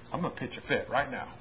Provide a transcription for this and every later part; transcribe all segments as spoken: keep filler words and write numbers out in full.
I'm going to pitch a fit right now.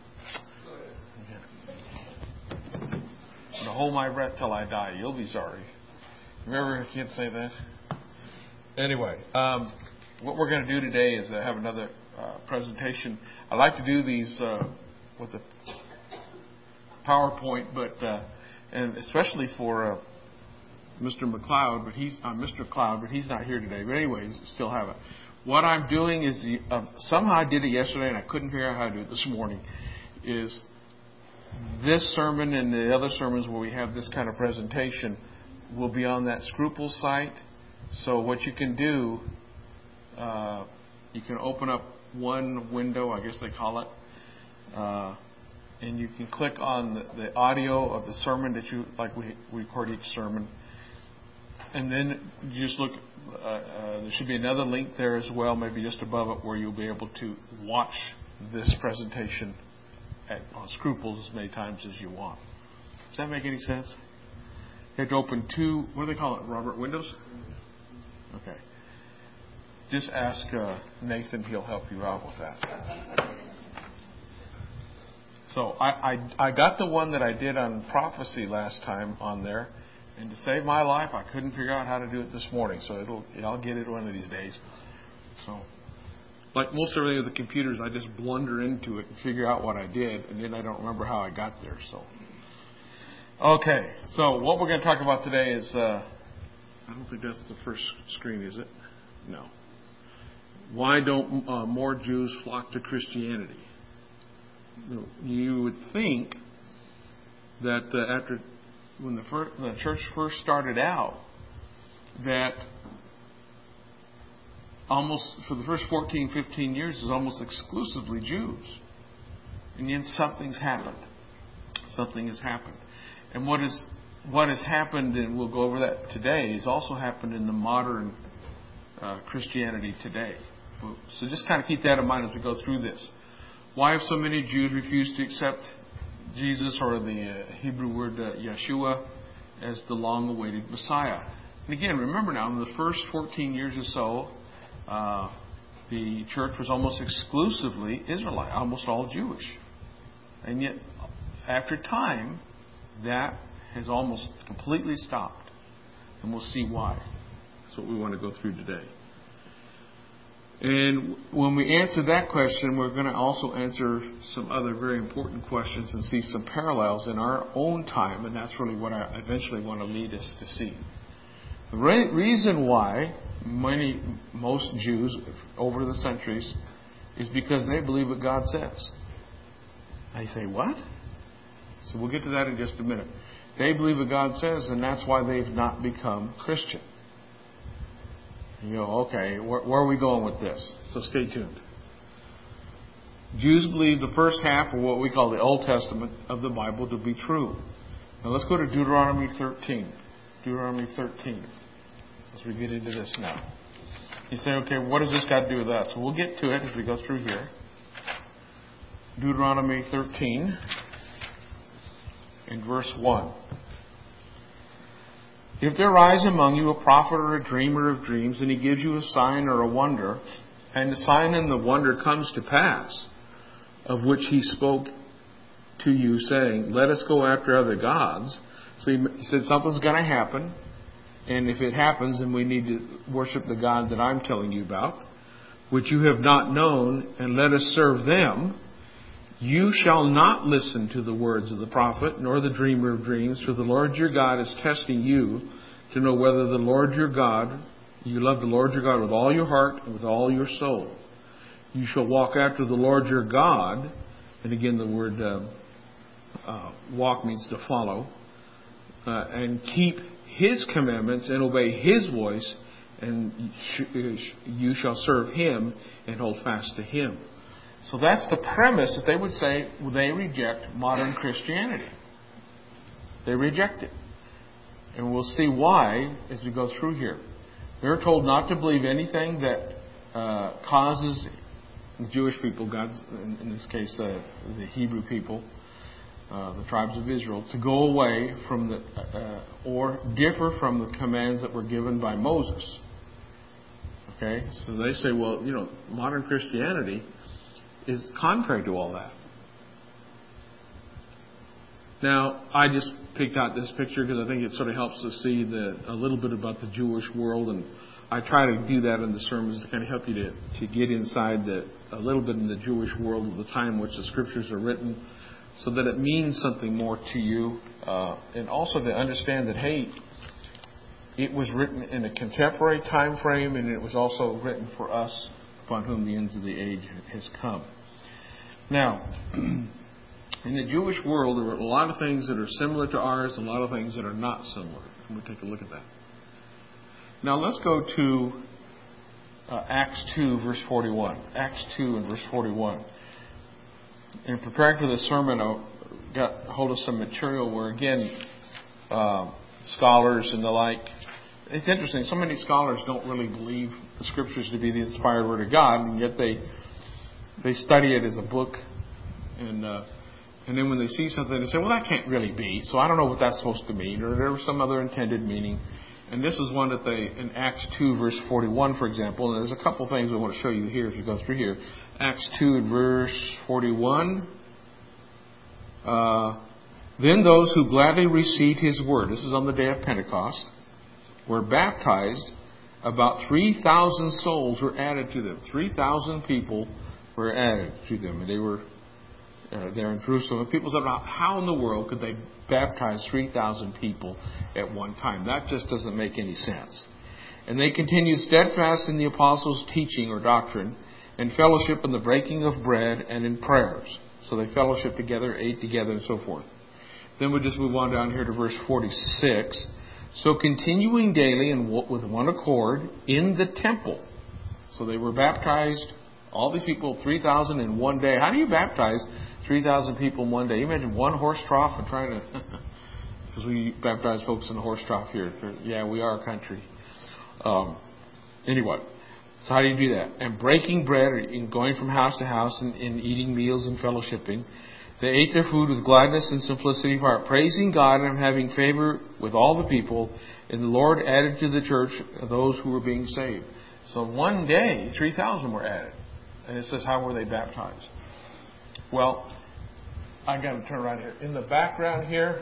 I'm going to hold my breath till I die. You'll be sorry. Remember, I can't say that. Anyway, um, what we're going to do today is uh, have another uh, presentation. I like to do these uh, with the PowerPoint, but uh, and especially for uh, Mister McLeod, but he's uh, Mister Cloud, but he's not here today. But anyways, still have it. What I'm doing is the, uh, somehow I did it yesterday, and I couldn't figure out how to do it this morning. Is this sermon and the other sermons where we have this kind of presentation will be on that Scruples site. So what you can do, uh, you can open up one window, I guess they call it, uh, and you can click on the, the audio of the sermon that you, like we, we record each sermon. And then you just look, uh, uh, there should be another link there as well, maybe just above it, where you'll be able to watch this presentation at, on Scruples as many times as you want. Does that make any sense? You have to open two, what do they call it, Robert? Windows? Okay. Just ask uh, Nathan, he'll help you out with that. So I, I I got the one that I did on prophecy last time on there, and to save my life, I couldn't figure out how to do it this morning. So it'll I'll get it one of these days. So, like most everything with the computers, I just blunder into it and figure out what I did, and then I don't remember how I got there. So, okay. So what we're going to talk about today is. Uh, I don't think that's the first screen, is it? No. Why don't uh, more Jews flock to Christianity? You would think that uh, after when the, first, the church first started out, that almost for the first fourteen, fifteen years it was almost exclusively Jews. And then something's happened. Something has happened. And what is What has happened, and we'll go over that today, has also happened in the modern uh, Christianity today. So just kind of keep that in mind as we go through this. Why have so many Jews refused to accept Jesus, or the uh, Hebrew word uh, Yeshua, as the long-awaited Messiah? And again, remember now, in the first fourteen years or so, uh, the church was almost exclusively Israelite, almost all Jewish. And yet, after time, that has almost completely stopped. And we'll see why. That's what we want to go through today. And when we answer that question, we're going to also answer some other very important questions and see some parallels in our own time. And that's really what I eventually want to lead us to see. The re- reason why many, most Jews over the centuries is because they believe what God says. I say, what? So we'll get to that in just a minute. They believe what God says, and that's why they've not become Christian. You know, okay, where, where are we going with this? So stay tuned. Jews believe the first half of what we call the Old Testament of the Bible to be true. Now let's go to Deuteronomy thirteen. Deuteronomy thirteen. As we get into this now. You say, okay, what does this got to do with us? Well, we'll get to it as we go through here. Deuteronomy thirteen. In verse one. If there rise among you a prophet or a dreamer of dreams, and he gives you a sign or a wonder, and the sign and the wonder comes to pass, of which he spoke to you, saying, let us go after other gods. So he, he said something's going to happen, and if it happens, then we need to worship the God that I'm telling you about, which you have not known, and let us serve them. You shall not listen to the words of the prophet, nor the dreamer of dreams, for the Lord your God is testing you to know whether the Lord your God, you love the Lord your God with all your heart and with all your soul. You shall walk after the Lord your God, and again the word uh, uh, walk means to follow, uh, and keep His commandments and obey His voice, and you shall serve Him and hold fast to Him. So that's the premise that they would say they reject modern Christianity. They reject it. And we'll see why as we go through here. They're told not to believe anything that uh, causes the Jewish people, God's, in, in this case uh, the Hebrew people, uh, the tribes of Israel, to go away from the uh, or differ from the commands that were given by Moses. Okay, so they say, well, you know, modern Christianity is contrary to all that. Now, I just picked out this picture because I think it sort of helps us see the, a little bit about the Jewish world, and I try to do that in the sermons to kind of help you to, to get inside the, a little bit in the Jewish world of the time in which the scriptures are written, so that it means something more to you, uh, and also to understand that, hey, it was written in a contemporary time frame, and it was also written for us upon whom the ends of the age has come. Now, in the Jewish world, there are a lot of things that are similar to ours, a lot of things that are not similar. And we'll take a look at that. Now, let's go to uh, Acts two, verse forty-one. Acts two and verse forty-one. In preparing for this sermon, I got hold of some material where, again, uh, scholars and the like, it's interesting, so many scholars don't really believe the Scriptures to be the inspired Word of God, and yet they they study it as a book, and uh, and then when they see something, they say, well, that can't really be, so I don't know what that's supposed to mean, or there was some other intended meaning. And this is one that they, in Acts two, verse forty-one, for example, and there's a couple things I want to show you here as we go through here. Acts two and verse forty-one. Uh, then those who gladly received his word, this is on the day of Pentecost, were baptized. About three thousand souls were added to them. three thousand people were added to them. And they were uh, there in Jerusalem. And people said, how in the world could they baptize three thousand people at one time? That just doesn't make any sense. And they continued steadfast in the apostles' teaching or doctrine, and fellowship in the breaking of bread and in prayers. So they fellowshiped together, ate together, and so forth. Then we just move on down here to verse forty-six. So continuing daily and with one accord in the temple. So they were baptized, all these people, three thousand in one day. How do you baptize three thousand people in one day? You imagine one horse trough and trying to... Because we baptize folks in a horse trough here. Yeah, we are a country. Um, anyway, so how do you do that? And breaking bread, and going from house to house, and, and eating meals and fellowshipping. They ate their food with gladness and simplicity of heart, praising God and having favor with all the people. And the Lord added to the church those who were being saved. So one day, three thousand were added. And it says, how were they baptized? Well, I got to turn around here. In the background here,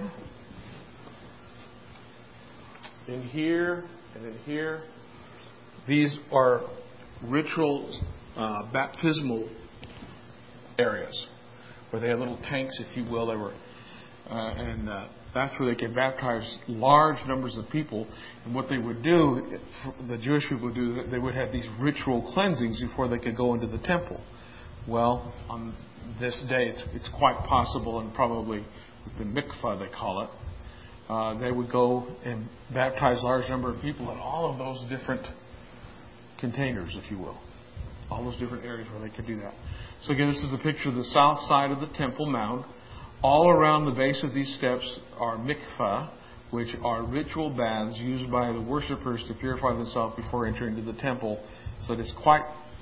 in here, and in here, these are ritual uh, baptismal areas, where they had little tanks, if you will. They were, uh, and uh, that's where they could baptize large numbers of people. And what they would do, the Jewish people would do, they would have these ritual cleansings before they could go into the temple. Well, on this day, it's, it's quite possible, and probably the mikvah they call it, uh, they would go and baptize a large number of people in all of those different containers, if you will. All those different areas where they could do that. So again, this is a picture of the south side of the Temple Mount. All around the base of these steps are mikvah, which are ritual baths used by the worshipers to purify themselves before entering into the temple. So it is quite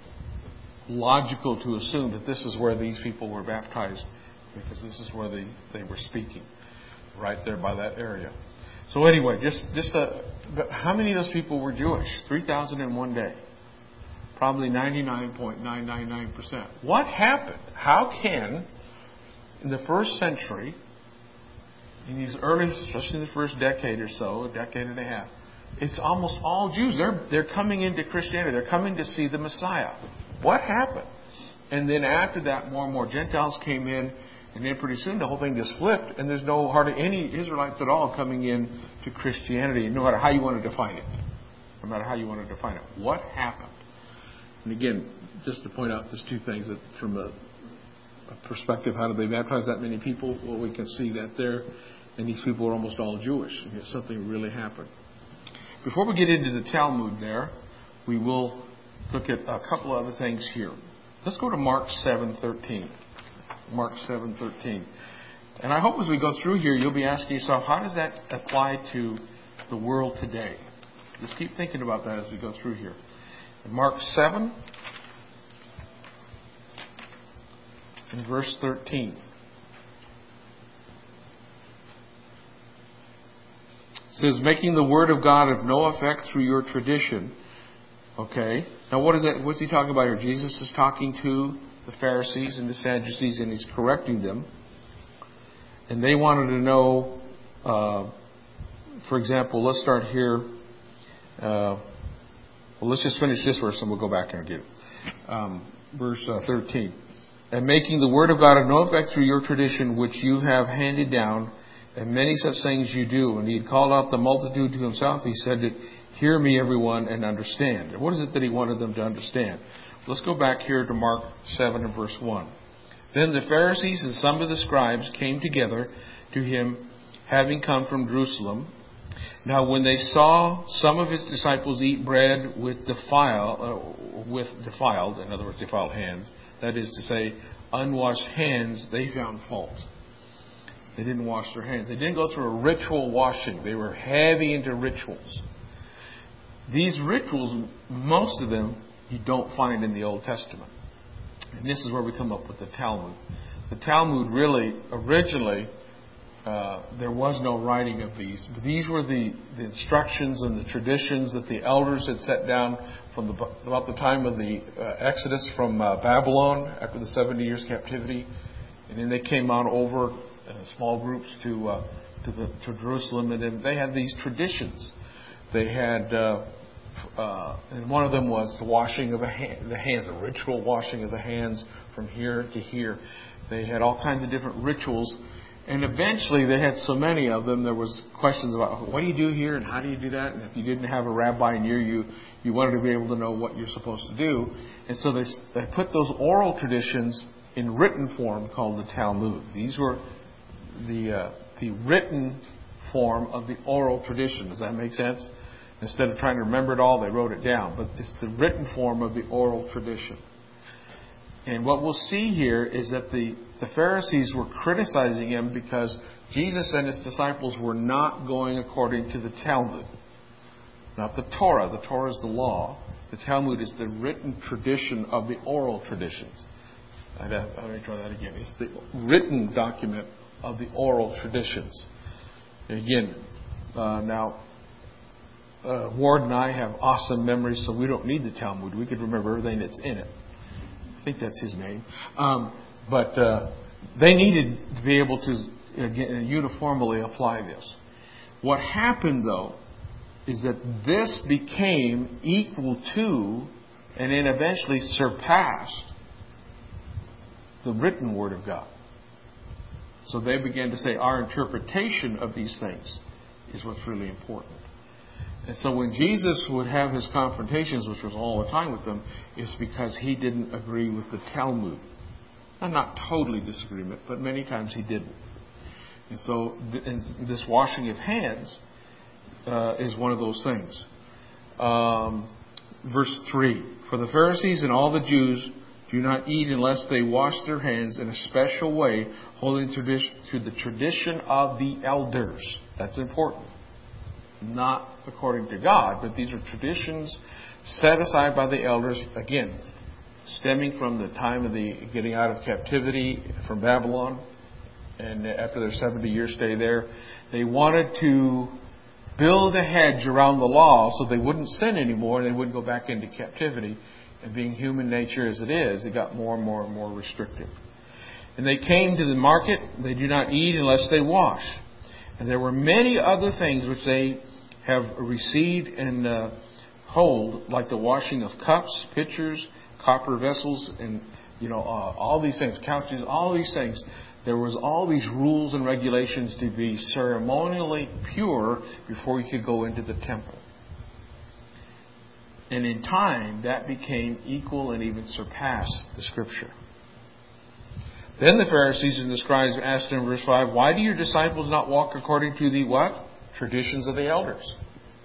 logical to assume that this is where these people were baptized, because this is where they, they were speaking, right there by that area. So anyway, just, just a, but how many of those people were Jewish? three thousand in one day. Probably ninety-nine point nine nine nine percent. What happened? How can, in the first century, in these early, especially in the first decade or so, a decade and a half, it's almost all Jews. They're, they're coming into Christianity. They're coming to see the Messiah. What happened? And then after that, more and more Gentiles came in, and then pretty soon the whole thing just flipped, and there's no hardly any Israelites at all coming in to Christianity, no matter how you want to define it. No matter how you want to define it. What happened? And again, just to point out these two things, that from a, a perspective, how did they baptize that many people? Well, we can see that there, and these people are almost all Jewish. And something really happened. Before we get into the Talmud there, we will look at a couple of other things here. Let's go to Mark seven thirteen. Mark seven thirteen. And I hope as we go through here, you'll be asking yourself, how does that apply to the world today? Just keep thinking about that as we go through here. Mark seven, in verse thirteen. It says, making the word of God of no effect through your tradition. Okay. Now what is that? What's he talking about here? Jesus is talking to the Pharisees and the Sadducees, and he's correcting them. And they wanted to know, uh, for example, let's start here. Uh, well, let's just finish this verse and we'll go back and get it. Um, verse uh, thirteen. And making the word of God of no effect through your tradition, which you have handed down, and many such things you do. And he had called out the multitude to himself. He said, hear me, everyone, and understand. And what is it that he wanted them to understand? Let's go back here to Mark seven and verse one. Then the Pharisees and some of the scribes came together to him, having come from Jerusalem. Now when they saw some of his disciples eat bread with defile, uh, with defiled, in other words, defiled hands, that is to say, unwashed hands, they found fault. They didn't wash their hands. They didn't go through a ritual washing. They were heavy into rituals. These rituals, most of them, you don't find in the Old Testament. And this is where we come up with the Talmud. The Talmud really, originally, uh, there was no writing of these. But these were the, the instructions and the traditions that the elders had set down from the, about the time of the uh, Exodus from uh, Babylon after the seventy years captivity. And then they came on over in small groups to uh, to, the, to Jerusalem, and then they had these traditions. They had, uh, uh, and one of them was the washing of a hand, the hands, a ritual washing of the hands from here to here. They had all kinds of different rituals, and eventually they had so many of them. There was questions about what do you do here and how do you do that, and if you didn't have a rabbi near you, you wanted to be able to know what you're supposed to do, and so they they put those oral traditions in written form called the Talmud. These were the uh, the written form of the oral tradition. Does that make sense? Instead of trying to remember it all, they wrote it down. But it's the written form of the oral tradition. And what we'll see here is that the, the Pharisees were criticizing him because Jesus and his disciples were not going according to the Talmud. Not the Torah. The Torah is the law. The Talmud is the written tradition of the oral traditions. I'd have, let me try that again. It's the written document of the oral traditions. Again, uh, now, uh, Ward and I have awesome memories, so we don't need the Talmud. We could remember everything that's in it. I think that's his name. Um, but uh, they needed to be able to again, uniformly apply this. What happened, though, is that this became equal to and then eventually surpassed the written Word of God. So they began to say our interpretation of these things is what's really important. And so when Jesus would have his confrontations, which was all the time with them, it's because he didn't agree with the Talmud. And not totally disagreement, but many times he didn't. And so and this washing of hands uh, is one of those things. Um, verse three. For the Pharisees and all the Jews do not eat unless they wash their hands in a special way, holding to the tradition of the elders. That's important. Not according to God, but these are traditions set aside by the elders, again, stemming from the time of the getting out of captivity from Babylon. And after their seventy year stay there, they wanted to build a hedge around the law so they wouldn't sin anymore and they wouldn't go back into captivity. And being human nature as it is, it got more and more and more restrictive. And they came to the market. They do not eat unless they wash. And there were many other things which they have received and uh, hold, like the washing of cups, pitchers, copper vessels, and you know uh, all these things, couches, all these things. There was all these rules and regulations to be ceremonially pure before you could go into the temple. And in time, that became equal and even surpassed the Scripture. Then the Pharisees and the scribes asked him in verse five, why do your disciples not walk according to the what? Traditions of the elders,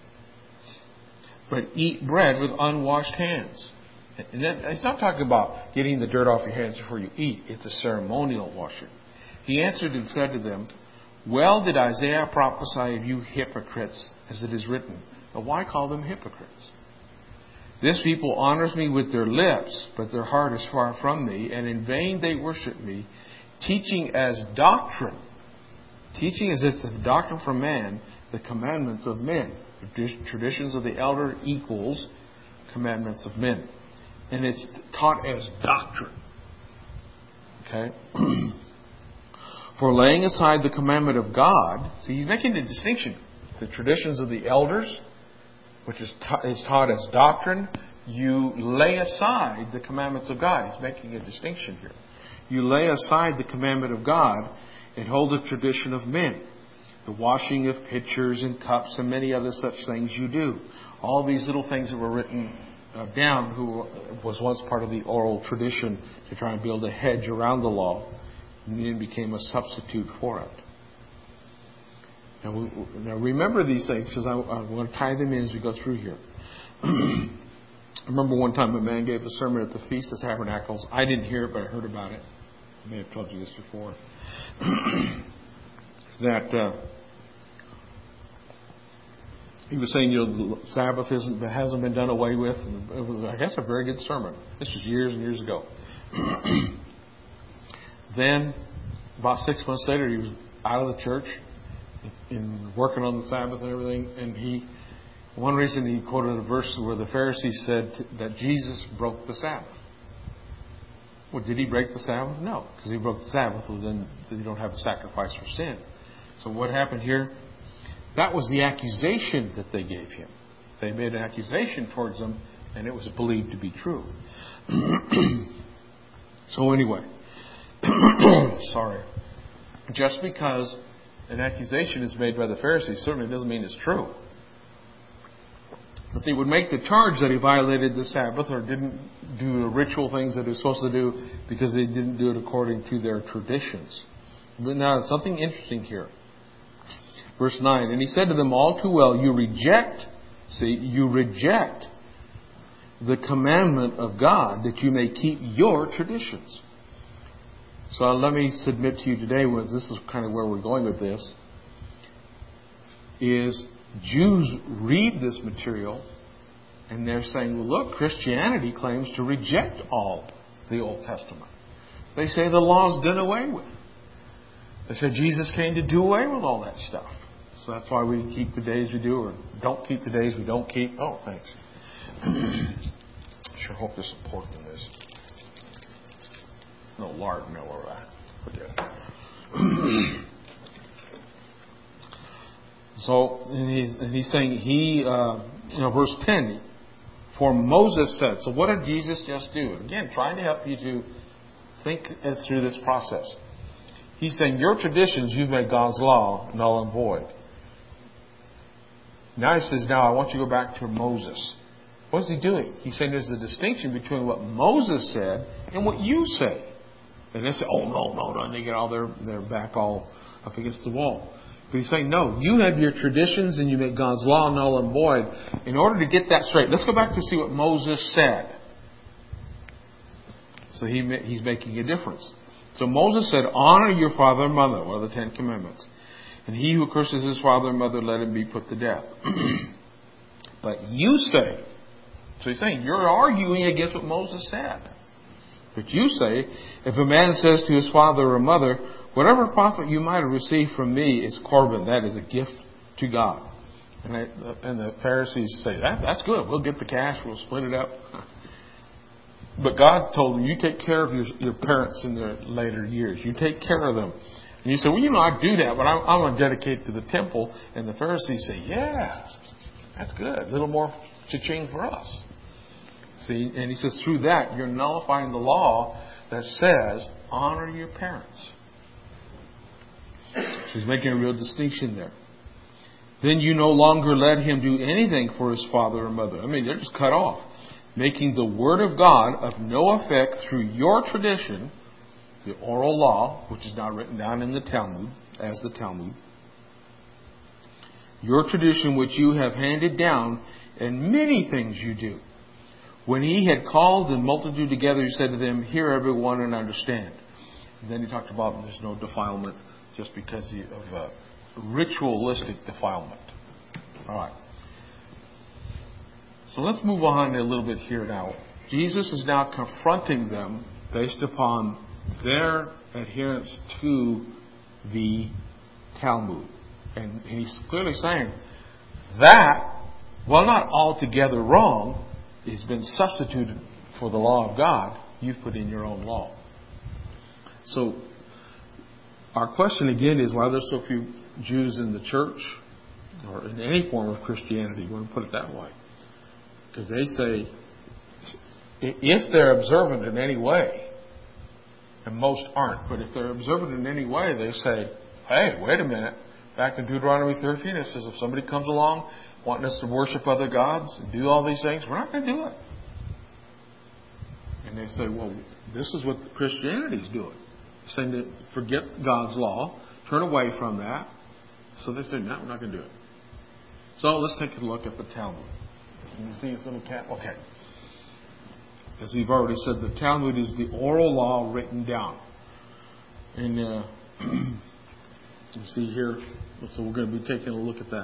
but eat bread with unwashed hands. And that, it's not talking about getting the dirt off your hands before you eat. It's a ceremonial washing. He answered and said to them, well did Isaiah prophesy of you hypocrites, as it is written. But why call them hypocrites? This people honors me with their lips, but their heart is far from me, and in vain they worship me, teaching as doctrine, teaching as it's a doctrine from man, the commandments of men. Traditions of the elder equals commandments of men. And it's taught as doctrine. Okay? For laying aside the commandment of God, see, he's making a distinction. The traditions of the elders, which is, ta- is taught as doctrine, you lay aside the commandments of God. He's making a distinction here. You lay aside the commandment of God and hold the tradition of men. The washing of pitchers and cups and many other such things you do. All these little things that were written uh, down, who was once part of the oral tradition to try and build a hedge around the law, and then became a substitute for it. Now, we, now remember these things, because I, I want to tie them in as we go through here. I remember one time a man gave a sermon at the Feast of Tabernacles. I didn't hear it, but I heard about it. I may have told you this before. that uh, he was saying, you know, the Sabbath isn't, hasn't been done away with. And it was, I guess, a very good sermon. This was years and years ago. Then, about six months later, he was out of the church and working on the Sabbath and everything. And he, one reason he quoted a verse where the Pharisees said that Jesus broke the Sabbath. Well, did he break the Sabbath? No, because he broke the Sabbath. Well, then you don't have a sacrifice for sin. So what happened here? That was the accusation that they gave him. They made an accusation towards him, and it was believed to be true. So anyway, sorry. Just because an accusation is made by the Pharisees certainly doesn't mean it's true. But they would make the charge that he violated the Sabbath or didn't do the ritual things that he was supposed to do because they didn't do it according to their traditions. But now, something interesting here. Verse nine, and he said to them, all too well, you reject, see, you reject the commandment of God that you may keep your traditions. So let me submit to you today, this is kind of where we're going with this, is Jews read this material and they're saying, well, look, Christianity claims to reject all the Old Testament. They say the law's done away with. They say Jesus came to do away with all that stuff. So that's why we keep the days we do, or don't keep the days we don't keep. Oh, thanks. Sure hope there's some pork in this. No lard, no, or that. Forget it. So, and he's, and he's saying, he, uh, you know, verse ten, for Moses said. So what did Jesus just do? Again, trying to help you to think through this process. He's saying, your traditions, you've made God's law null and void. Now he says, now I want you to go back to Moses. What is he doing? He's saying there's a distinction between what Moses said and what you say. And they say, oh, no, no, no. And they get all their, their back all up against the wall. But he's saying, no, you have your traditions and you make God's law null and void. In order to get that straight, let's go back to see what Moses said. So he he's making a difference. So Moses said, honor your father and mother, one of the Ten Commandments. And he who curses his father and mother, let him be put to death. But you say, so he's saying, you're arguing against what Moses said. But you say, if a man says to his father or mother, whatever profit you might have received from me is korban, that is a gift to God. And, I, and the Pharisees say, that that's good. We'll get the cash. We'll split it up. But God told them, you take care of your, your parents in their later years. You take care of them. And you say, well, you know, I do that, but I'm, I'm going to dedicate to the temple. And the Pharisees say, yeah, that's good. A little more cha-ching for us. See, and he says, through that, you're nullifying the law that says, honor your parents. So he's making a real distinction there. Then you no longer let him do anything for his father or mother. I mean, they're just cut off. Making the word of God of no effect through your tradition, the oral law, which is now written down in the Talmud, as the Talmud. Your tradition which you have handed down, and many things you do. When he had called the multitude together, he said to them, hear everyone and understand. And then he talked about there's no defilement just because of uh, ritualistic defilement. All right. So let's move on a little bit here now. Jesus is now confronting them based upon their adherence to the Talmud. And he's clearly saying that, while not altogether wrong, has been substituted for the law of God. You've put in your own law. So our question again is why are there so few Jews in the church or in any form of Christianity? You want to put it that way. Because they say, if they're observant in any way, and most aren't, but if they're observant in any way, they say, hey, wait a minute. Back in Deuteronomy thirteen, it says if somebody comes along wanting us to worship other gods and do all these things, we're not going to do it. And they say, well, this is what Christianity's doing. Saying to forget God's law, turn away from that. So they say, no, we're not going to do it. So let's take a look at the Talmud. Can you see this little cat? Okay. As we've already said, the Talmud is the oral law written down. And uh, you see here, so we're going to be taking a look at that.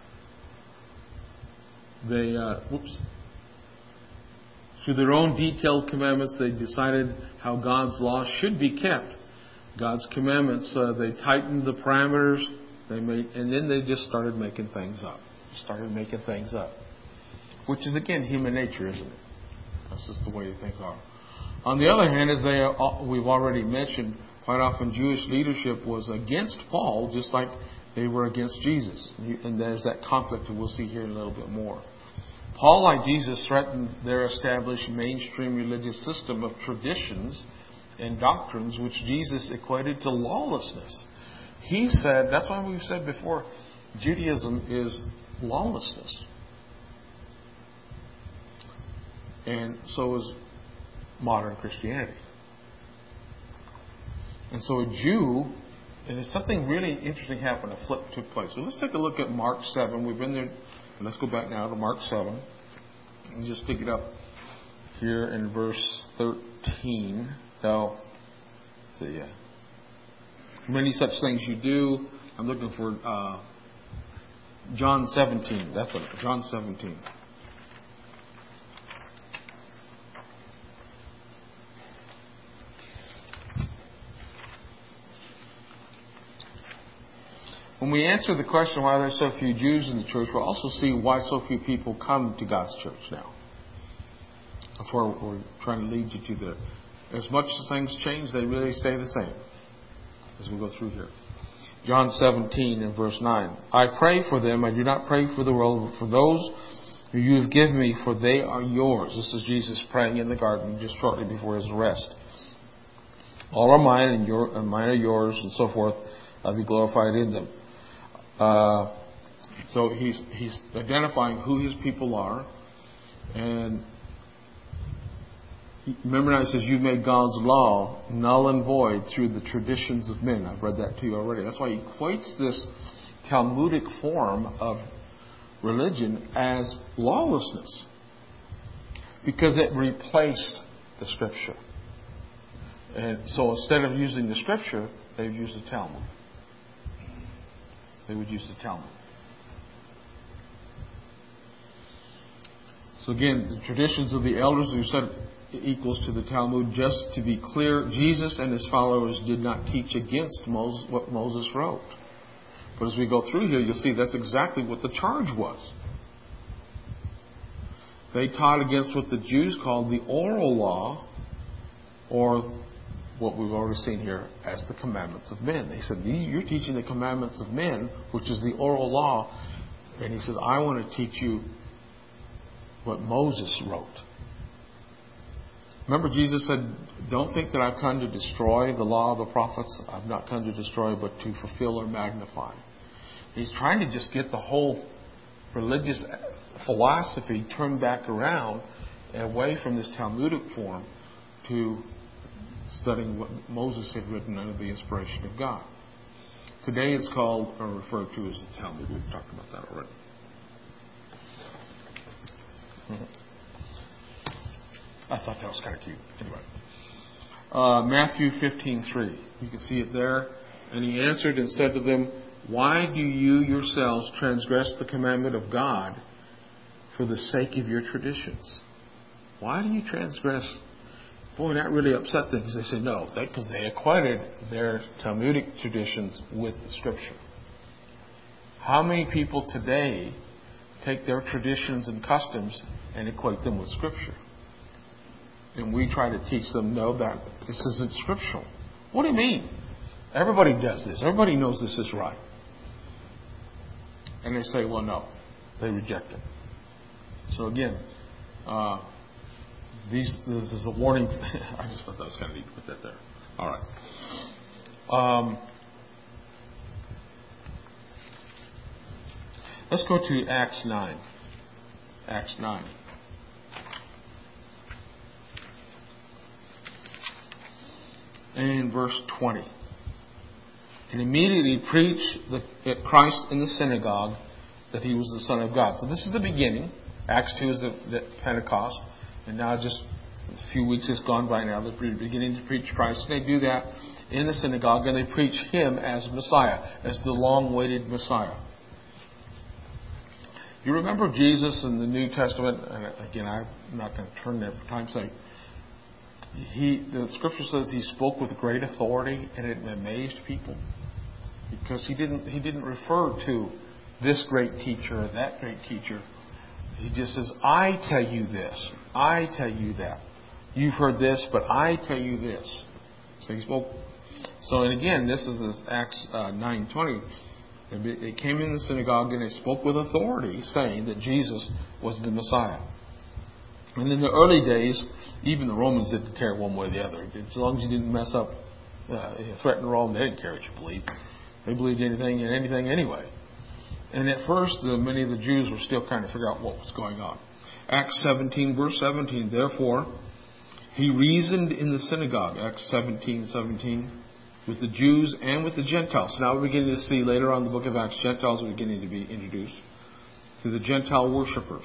They, uh, whoops. Through their own detailed commandments, they decided how God's law should be kept. God's commandments, uh, they tightened the parameters, they made, and then they just started making things up. Started making things up. Which is, again, human nature, isn't it? That's just the way things are. On the other hand, as they, uh, we've already mentioned, quite often Jewish leadership was against Paul, just like they were against Jesus. And there's that conflict that we'll see here in a little bit more. Paul, like Jesus, threatened their established mainstream religious system of traditions and doctrines which Jesus equated to lawlessness. He said, that's why we've said before, Judaism is lawlessness. And so is modern Christianity. And so a Jew, and it's something really interesting happened, a flip took place. So let's take a look at Mark seven. We've been there. Let's go back now to Mark seven. And just pick it up here in verse thirteen. Now, let's see, yeah. Many such things you do. I'm looking for uh, John seventeen. That's it. John seventeen. When we answer the question why there are so few Jews in the church, we'll also see why so few people come to God's church now. That's where we're trying to lead you to there. As much as things change, they really stay the same as we go through here. John seventeen and verse nine. I pray for them. I do not pray for the world, but for those who you have given me, for they are yours. This is Jesus praying in the garden just shortly before his arrest. All are mine, and, your, and mine are yours, and so forth. I'll be glorified in them. Uh, so he's he's identifying who his people are, and he, remember now it says you made God's law null and void through the traditions of men. I've read that to you already. That's why he equates this Talmudic form of religion as lawlessness, because it replaced the Scripture. And so instead of using the Scripture, they've used the Talmud. They would use the Talmud. So again, the traditions of the elders who said equals to the Talmud. Just to be clear, Jesus and his followers did not teach against Moses, what Moses wrote. But as we go through here, you'll see that's exactly what the charge was. They taught against what the Jews called the oral law, or what we've already seen here as the commandments of men. They said, you're teaching the commandments of men, which is the oral law. And he says, I want to teach you what Moses wrote. Remember, Jesus said, don't think that I've come to destroy the law of the prophets. I've not come to destroy, but to fulfill or magnify. He's trying to just get the whole religious philosophy turned back around and away from this Talmudic form to studying what Moses had written under the inspiration of God. Today it's called, or referred to as the Talmud. We've talked about that already. I thought that was kind of cute. Anyway. Uh, Matthew fifteen three. You can see it there. And he answered and said to them, why do you yourselves transgress the commandment of God for the sake of your traditions? Why do you transgress? Boy, that really upset them because they said no, because they equated their Talmudic traditions with the Scripture. How many people today take their traditions and customs and equate them with Scripture? And we try to teach them, no, that this isn't scriptural. What do you mean? Everybody does this. Everybody knows this is right. And they say, well, no. They reject it. So again, uh, these, this is a warning. I just thought that was kind of neat to put that there. All right. Um, let's go to Acts nine. Acts nine. And verse twenty. And immediately preached the, Christ in the synagogue that he was the Son of God. So this is the beginning. Acts two is the, the Pentecost. And now just a few weeks has gone by now. They're beginning to preach Christ. And they do that in the synagogue. And they preach him as Messiah, as the long-awaited Messiah. You remember Jesus in the New Testament, and again, I'm not going to turn there for time's sake. He, the Scripture says he spoke with great authority, and it amazed people because he didn't he didn't refer to this great teacher or that great teacher. He just says, "I tell you this, I tell you that. You've heard this, but I tell you this." So he spoke. So, and again, this is this Acts uh, nine twenty. They came in the synagogue and they spoke with authority, saying that Jesus was the Messiah. And in the early days, even the Romans didn't care one way or the other. As long as you didn't mess up, uh, threaten Rome, they didn't care what you believed. They believed anything and anything anyway. And at first, the, many of the Jews were still trying to figure out what was going on. Acts seventeen, verse seventeen. Therefore, he reasoned in the synagogue. Acts seventeen, seventeen. With the Jews and with the Gentiles. So now we're beginning to see later on in the book of Acts, Gentiles are beginning to be introduced to the Gentile worshippers.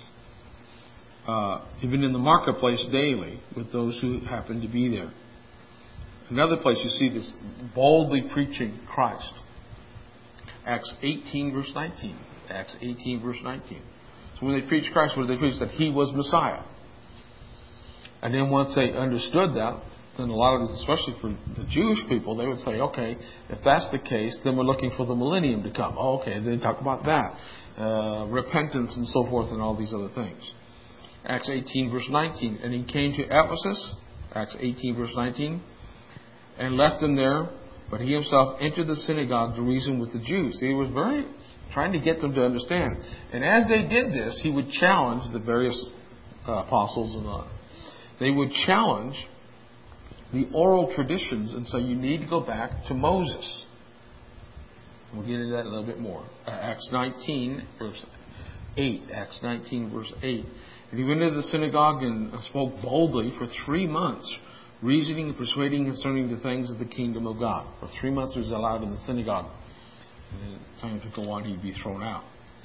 Uh, even in the marketplace daily with those who happen to be there. Another place you see this boldly preaching Christ. Acts eighteen, verse nineteen. Acts eighteen, verse nineteen. So when they preached Christ, what did they preach? That he was Messiah. And then once they understood that, then a lot of, especially for the Jewish people, they would say, okay, if that's the case, then we're looking for the millennium to come. Oh, okay, they talk about that. Uh, repentance and so forth and all these other things. Acts eighteen, verse nineteen. And he came to Ephesus, Acts eighteen, verse nineteen, and left them there, but he himself entered the synagogue to reason with the Jews. He was very trying to get them to understand. And as they did this, he would challenge the various uh, apostles and uh, they would challenge the oral traditions and say, you need to go back to Moses. We'll get into that a little bit more. Uh, Acts nineteen, verse eight. Acts nineteen, verse eight. And he went into the synagogue and spoke boldly for three months, reasoning and persuading concerning the things of the kingdom of God. For three months he was allowed in the synagogue. And then time to go on, he'd be thrown out.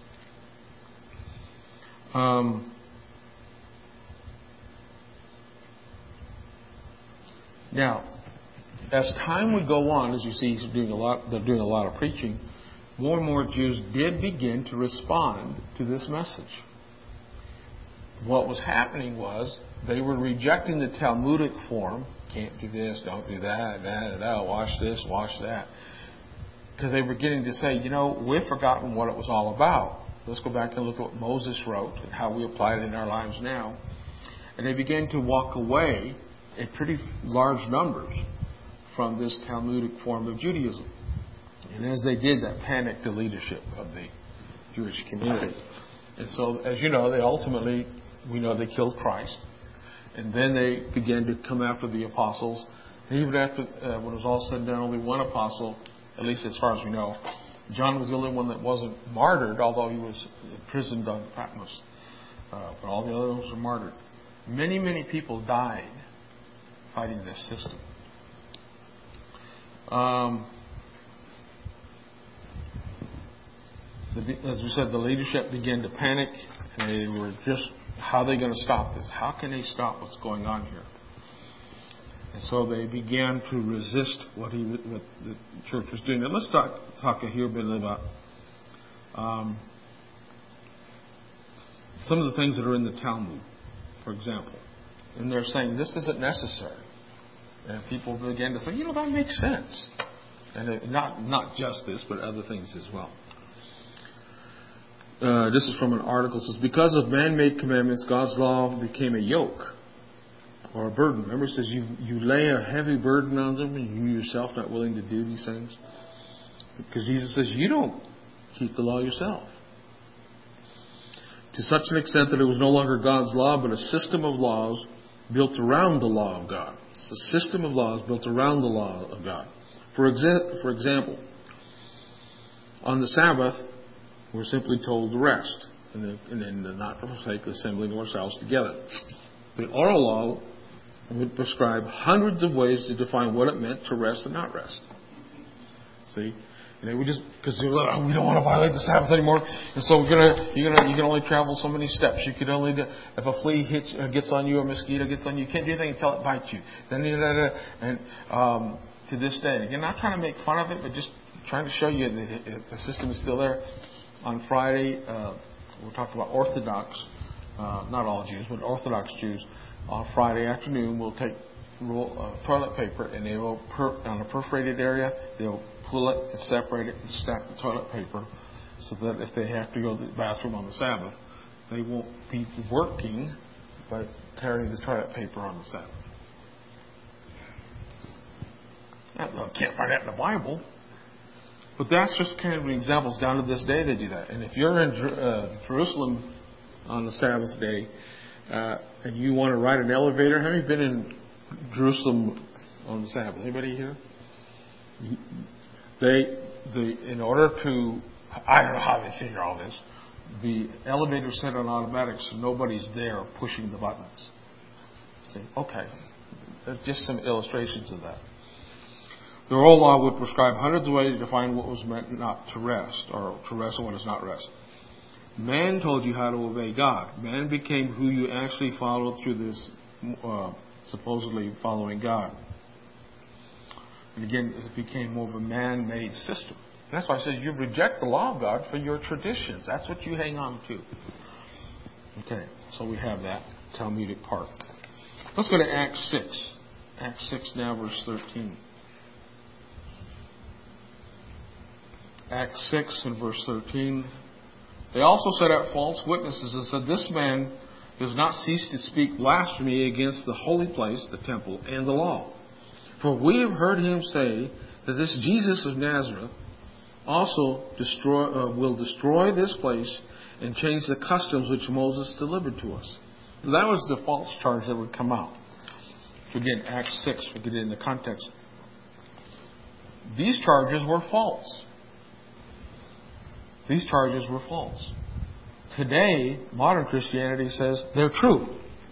Um, now, as time would go on, as you see, he's doing a lot. They're doing a lot of preaching. More and more Jews did begin to respond to this message. What was happening was they were rejecting the Talmudic form. Can't do this, don't do that, that, that, wash this, wash that. Because they were getting to say, you know, we've forgotten what it was all about. Let's go back and look at what Moses wrote and how we apply it in our lives now. And they began to walk away in pretty large numbers from this Talmudic form of Judaism. And as they did, that panicked the leadership of the Jewish community. And so, as you know, they ultimately, we know they killed Christ. And then they began to come after the apostles. And even after, uh, when it was all said and done, only one apostle, at least as far as we know, John was the only one that wasn't martyred, although he was imprisoned on Patmos. Uh, but all the others were martyred. Many, many people died fighting this system. Um, the, as we said, the leadership began to panic. And they were just, how are they going to stop this? How can they stop what's going on here? And so they began to resist what, he, what the church was doing. Now let's talk, talk here a bit about um, some of the things that are in the Talmud, for example. And they're saying this isn't necessary. And people began to say, you know, that makes sense. And it, not not just this, but other things as well. Uh, this is from an article. It says, because of man-made commandments, God's law became a yoke. or a burden. Remember, it says you, you lay a heavy burden on them and you yourself not willing to do these things. Because Jesus says you don't keep the law yourself. To such an extent that it was no longer God's law, but a system of laws built around the law of God. It's a system of laws built around the law of God. For, exa- for example, on the Sabbath, we're simply told to rest, and then not to forsake assembling ourselves together. The oral law would prescribe hundreds of ways to define what it meant to rest and not rest. See? And they would just, because we don't want to violate the Sabbath anymore, and so we're gonna, you're gonna, you can only travel so many steps. You could only, do, if a flea hits, uh, gets on you, or a mosquito gets on you, you can't do anything until it bites you. Then, and um, to this day, again, not trying to make fun of it, but just trying to show you that the system is still there. On Friday, uh, we'll talk about Orthodox, uh, not all Jews, but Orthodox Jews. On Friday afternoon, we'll take roll, uh, toilet paper, and they will, per, on a perforated area, they'll pull it and separate it and stack the toilet paper so that if they have to go to the bathroom on the Sabbath, they won't be working but carrying the toilet paper on the Sabbath. I can't find that in the Bible. But that's just kind of examples. Down to this day they do that. And if you're in uh, Jerusalem on the Sabbath day uh, and you want to ride an elevator, have you been in Jerusalem on the Sabbath? Anybody here? They, the, in order to, I don't know how they figure all this, the elevator's set on automatic so nobody's there pushing the buttons. See, okay. Just some illustrations of that. The oral law would prescribe hundreds of ways to define what was meant not to rest, or to rest and what is not rest. Man told you how to obey God. Man became who you actually followed through this uh, supposedly following God. And again, it became more of a man-made system. And that's why I said you reject the law of God for your traditions. That's what you hang on to. Okay, so we have that Talmudic part. Let's go to Acts six. Acts six now, verse thirteen. Acts six and verse thirteen. They also set out false witnesses and said, "This man does not cease to speak blasphemy against the holy place, the temple, and the law. For we have heard him say that this Jesus of Nazareth also destroy, uh, will destroy this place and change the customs which Moses delivered to us." So that was the false charge that would come out. So again, Acts six, we'll get into context. These charges were false. These charges were false. Today, modern Christianity says they're true.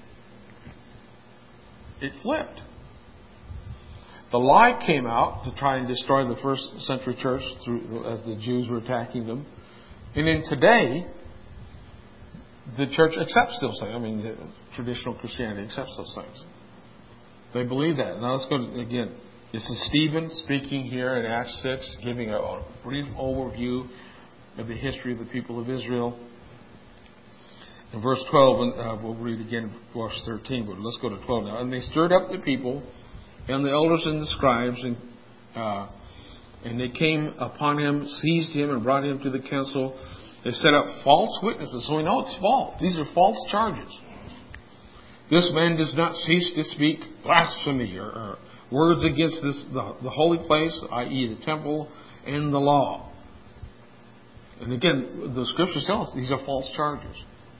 It flipped. The lie came out to try and destroy the first century church through, as the Jews were attacking them. And in today, the church accepts those things. I mean, the traditional Christianity accepts those things. They believe that. Now let's go to, again, this is Stephen speaking here in Acts six, giving a, a brief overview of the history of the people of Israel. In verse twelve, and uh, we'll read again verse thirteen, but let's go to twelve now. "And they stirred up the people and the elders and the scribes, and uh, and they came upon him, seized him, and brought him to the council. They set up false witnesses." So we know it's false. These are false charges. "This man does not cease to speak blasphemy," or, or words against this the, the holy place, that is the temple, and the law. And again, the scriptures tell us these are false charges.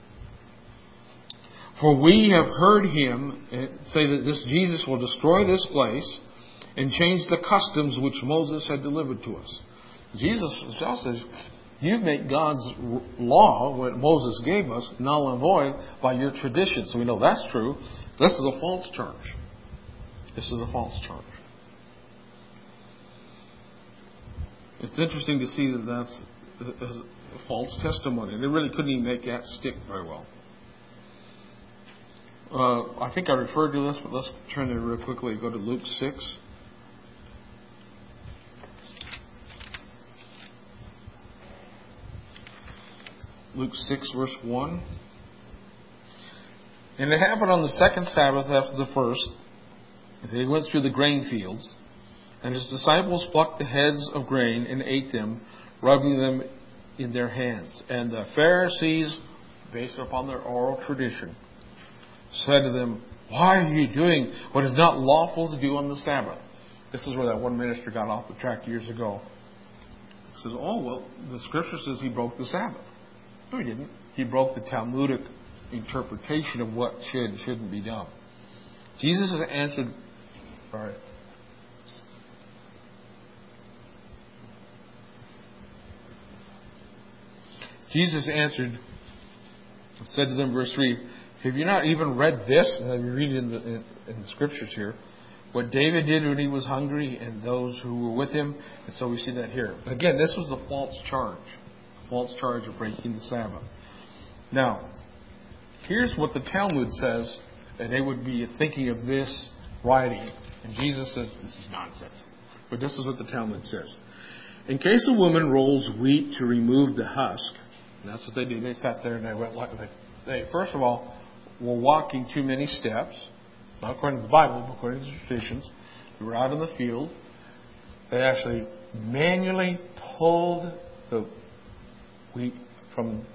"For we have heard him say that this Jesus will destroy this place and change the customs which Moses had delivered to us." Jesus himself says, you make God's law, what Moses gave us, null and void by your tradition. So we know that's true. This is a false charge. This is a false charge. It's interesting to see that that's a false testimony. And they really couldn't even make that stick very well. Uh, I think I referred to this, but let's turn there real quickly and go to Luke six. Luke six, verse one. "And it happened on the second Sabbath after the first, that they went through the grain fields, and his disciples plucked the heads of grain and ate them, rubbing them in their hands. And the Pharisees, based upon their oral tradition, said to them, Why are you doing what is not lawful to do on the Sabbath? This is where that one minister got off the track years ago. He says, oh, well, the Scripture says he broke the Sabbath. No, he didn't. He broke the Talmudic interpretation of what should and shouldn't be done. Jesus has answered... All right. Jesus answered, said to them, verse three, have you not even read this? And we read in the, in, in the Scriptures here. What David did when he was hungry and those who were with him. And so we see that here. Again, this was a false charge. False charge of breaking the Sabbath. Now, here's what the Talmud says. And they would be thinking of this writing. And Jesus says this is nonsense. But this is what the Talmud says. In case a woman rolls wheat to remove the husk, and that's what they do. They sat there and they went like they, they first of all were walking too many steps, not according to the Bible, but according to the traditions. They were out in the field. They actually manually pulled the wheat from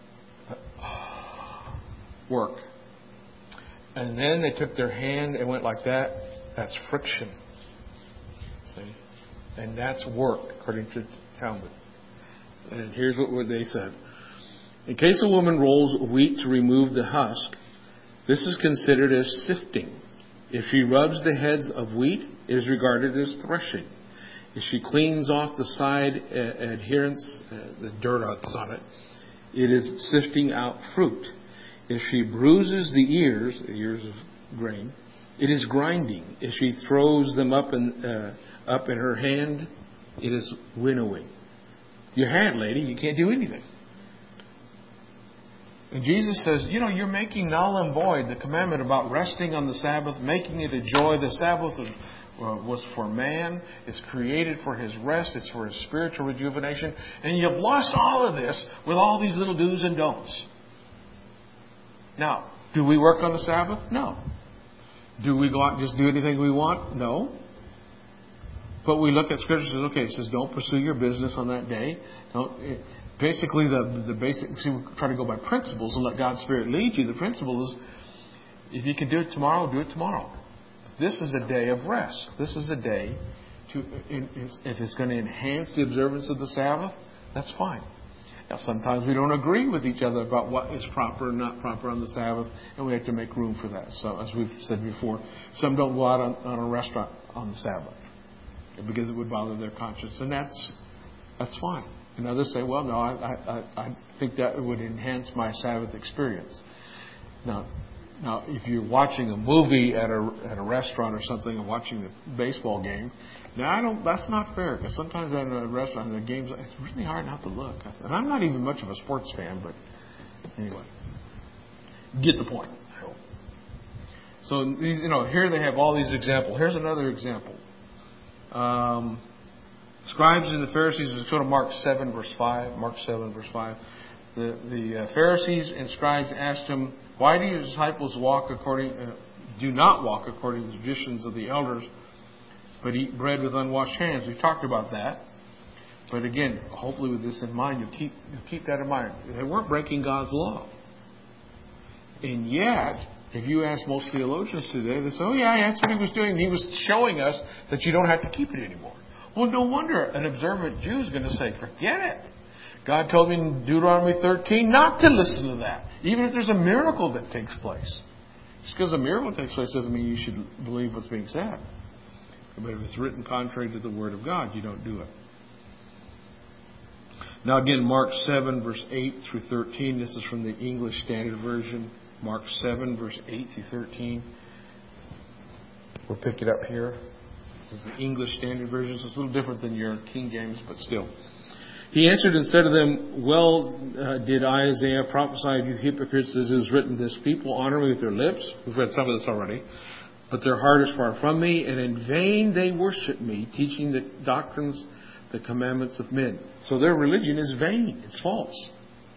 work. And then they took their hand and went like that. That's friction. See? And that's work, according to Talmud. And here's what they said. In case a woman rolls wheat to remove the husk, this is considered as sifting. If she rubs the heads of wheat, it is regarded as threshing. If she cleans off the side adherents, uh, the dirt that's on it, it is sifting out fruit. If she bruises the ears, the ears of grain, it is grinding. If she throws them up in uh, up in her hand, it is winnowing. Your hand, lady, you can't do anything. And Jesus says, you know, you're making null and void the commandment about resting on the Sabbath, making it a joy. The Sabbath was for man. It's created for his rest. It's for his spiritual rejuvenation. And you've lost all of this with all these little do's and don'ts. Now, do we work on the Sabbath? No. Do we go out and just do anything we want? No. But we look at Scripture and says, okay, it says don't pursue your business on that day. Don't, it, basically, the the basic, see, we try to go by principles and let God's Spirit lead you. The principle is, if you can do it tomorrow, do it tomorrow. This is a day of rest. This is a day to, if it's going to enhance the observance of the Sabbath, that's fine. Now, sometimes we don't agree with each other about what is proper and not proper on the Sabbath, and we have to make room for that. So, as we've said before, some don't go out on, on a restaurant on the Sabbath because it would bother their conscience, and that's that's fine. And others say, well, no, I, I, I think that would enhance my Sabbath experience. Now, now, if you're watching a movie at a at a restaurant or something and watching the baseball game, now I don't. That's not fair because sometimes at a restaurant the games it's really hard not to look. And I'm not even much of a sports fan, but anyway, get the point. I hope. So these, you know, here they have all these examples. Here's another example. Um, scribes and the Pharisees. Let's go to Mark seven verse five. Mark seven verse five. The the uh, Pharisees and scribes asked him, why do your disciples walk according, uh, do not walk according to the traditions of the elders, but eat bread with unwashed hands? We've talked about that. But again, hopefully with this in mind, you'll keep, you'll keep that in mind. They weren't breaking God's law. And yet, if you ask most theologians today, they say, oh yeah, that's what he was doing. He was showing us that you don't have to keep it anymore. Well, no wonder an observant Jew is going to say, forget it. God told me in Deuteronomy thirteen not to listen to that, even if there's a miracle that takes place. Just because a miracle takes place doesn't mean you should believe what's being said. But if it's written contrary to the Word of God, you don't do it. Now again, Mark seven, verse eight through thirteen. This is from the English Standard Version. Mark seven, verse eight through thirteen. We'll pick it up here. This is the English Standard Version, so it's a little different than your King James, but still. He answered and said to them, well, uh, did Isaiah prophesy of you hypocrites, as it is written, this people honor me with their lips. We've read some of this already. But their heart is far from me, and in vain they worship me, teaching the doctrines, the commandments of men. So their religion is vain. It's false.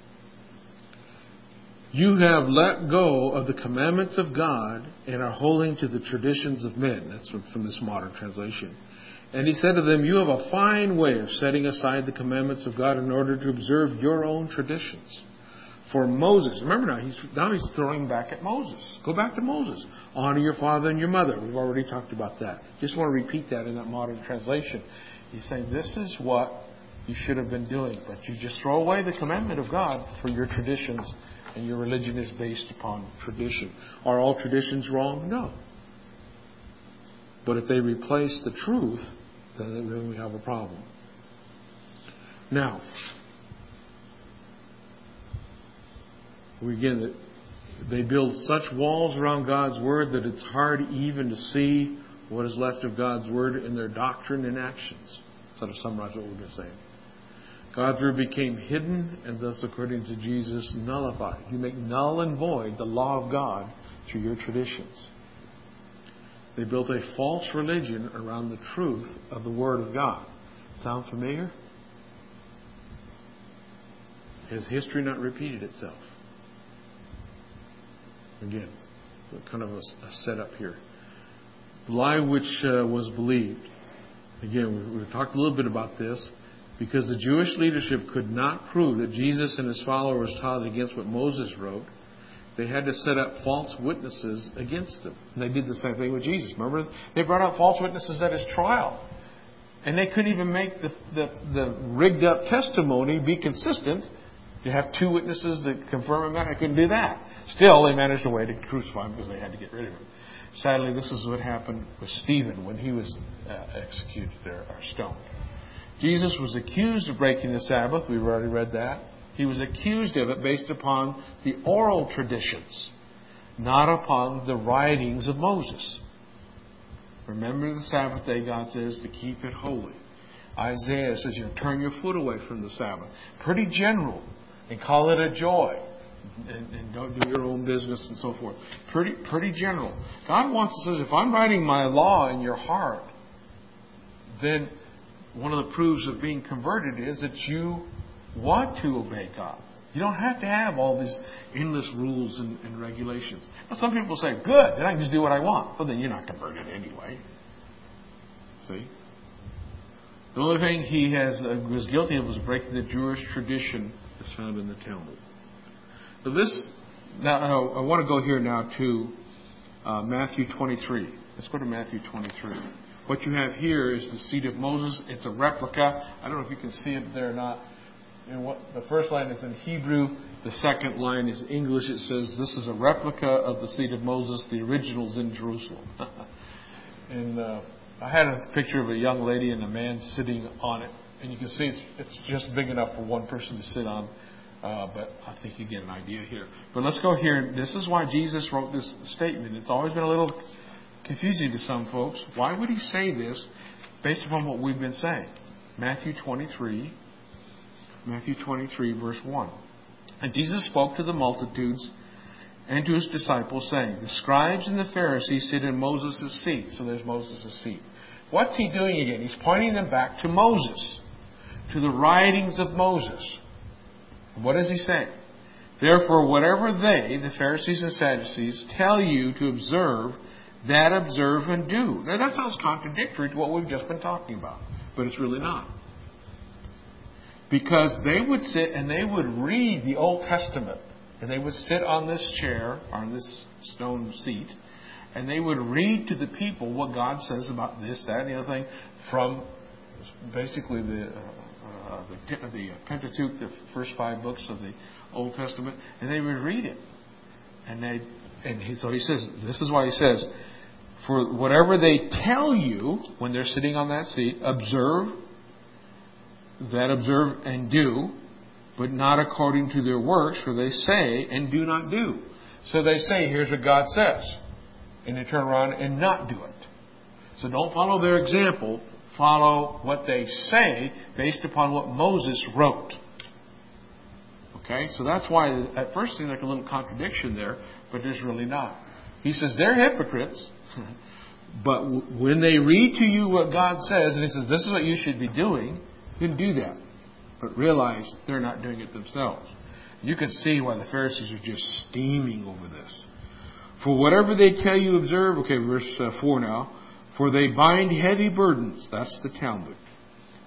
You have let go of the commandments of God and are holding to the traditions of men. That's from, from this modern translation. And he said to them, you have a fine way of setting aside the commandments of God in order to observe your own traditions. For Moses, remember now, he's now he's throwing back at Moses. Go back to Moses. Honor your father and your mother. We've already talked about that. Just want to repeat that in that modern translation. He's saying this is what you should have been doing, but you just throw away the commandment of God for your traditions, and your religion is based upon tradition. Are all traditions wrong? No. But if they replace the truth, then, then we have a problem. Now, we again, they build such walls around God's Word that it's hard even to see what is left of God's Word in their doctrine and actions. Sort of summarize what we've been saying. God's Word became hidden and thus, according to Jesus, nullified. You make null and void the law of God through your traditions. They built a false religion around the truth of the Word of God. Sound familiar? Has history not repeated itself? Again, kind of a, a setup here. The lie which uh, was believed. Again, we, we talked a little bit about this. Because the Jewish leadership could not prove that Jesus and his followers taught against what Moses wrote, they had to set up false witnesses against them. And they did the same thing with Jesus. Remember, they brought out false witnesses at his trial. And they couldn't even make the, the, the rigged up testimony be consistent. You have two witnesses that confirm him. I couldn't do that. Still, they managed a way to crucify him because they had to get rid of him. Sadly, this is what happened with Stephen when he was uh, executed there, or stoned. Jesus was accused of breaking the Sabbath. We've already read that. He was accused of it based upon the oral traditions, not upon the writings of Moses. Remember the Sabbath day, God says, to keep it holy. Isaiah says, you know, turn your foot away from the Sabbath. Pretty general. And call it a joy. And, and don't do your own business and so forth. Pretty, pretty general. God wants to say, if I'm writing my law in your heart, then one of the proofs of being converted is that you want to obey God. You don't have to have all these endless rules and, and regulations. Now, some people say, good, then I can just do what I want. Well, then you're not converted anyway. See? The only thing he has uh, was guilty of was breaking the Jewish tradition that's found in the Talmud. So this, now I want to go here now to uh, Matthew twenty-three. Let's go to Matthew twenty-three. What you have here is the seat of Moses. It's a replica. I don't know if you can see it there or not. And what, the first line is in Hebrew. The second line is English. It says, this is a replica of the seat of Moses. The original's in Jerusalem. and uh, I had a picture of a young lady and a man sitting on it. And you can see it's, it's just big enough for one person to sit on. Uh, but I think you get an idea here. But let's go here. This is why Jesus wrote this statement. It's always been a little confusing to some folks. Why would he say this based upon what we've been saying? Matthew twenty-three, Matthew twenty-three, verse one. And Jesus spoke to the multitudes and to his disciples, saying, the scribes and the Pharisees sit in Moses' seat. So there's Moses' seat. What's he doing again? He's pointing them back to Moses, to the writings of Moses. What does he say? Therefore, whatever they, the Pharisees and Sadducees, tell you to observe, that observe and do. Now that sounds contradictory to what we've just been talking about, but it's really not. Because they would sit and they would read the Old Testament, and they would sit on this chair, on this stone seat, and they would read to the people what God says about this, that, and the other thing from basically the, uh, uh, the, the Pentateuch, the first five books of the Old Testament, and they would read it. And they, and he, so he says, this is why he says, for whatever they tell you when they're sitting on that seat, observe, that observe and do, but not according to their works, for they say and do not do. So they say, here's what God says. And they turn around and not do it. So don't follow their example. Follow what they say based upon what Moses wrote. Okay? So that's why at first it seems like a little contradiction there, but there's really not. He says they're hypocrites, but when they read to you what God says, and he says this is what you should be doing, you can do that. But realize they're not doing it themselves. You can see why the Pharisees are just steaming over this. For whatever they tell you, observe. Okay, verse uh, four now. For they bind heavy burdens. That's the Talmud.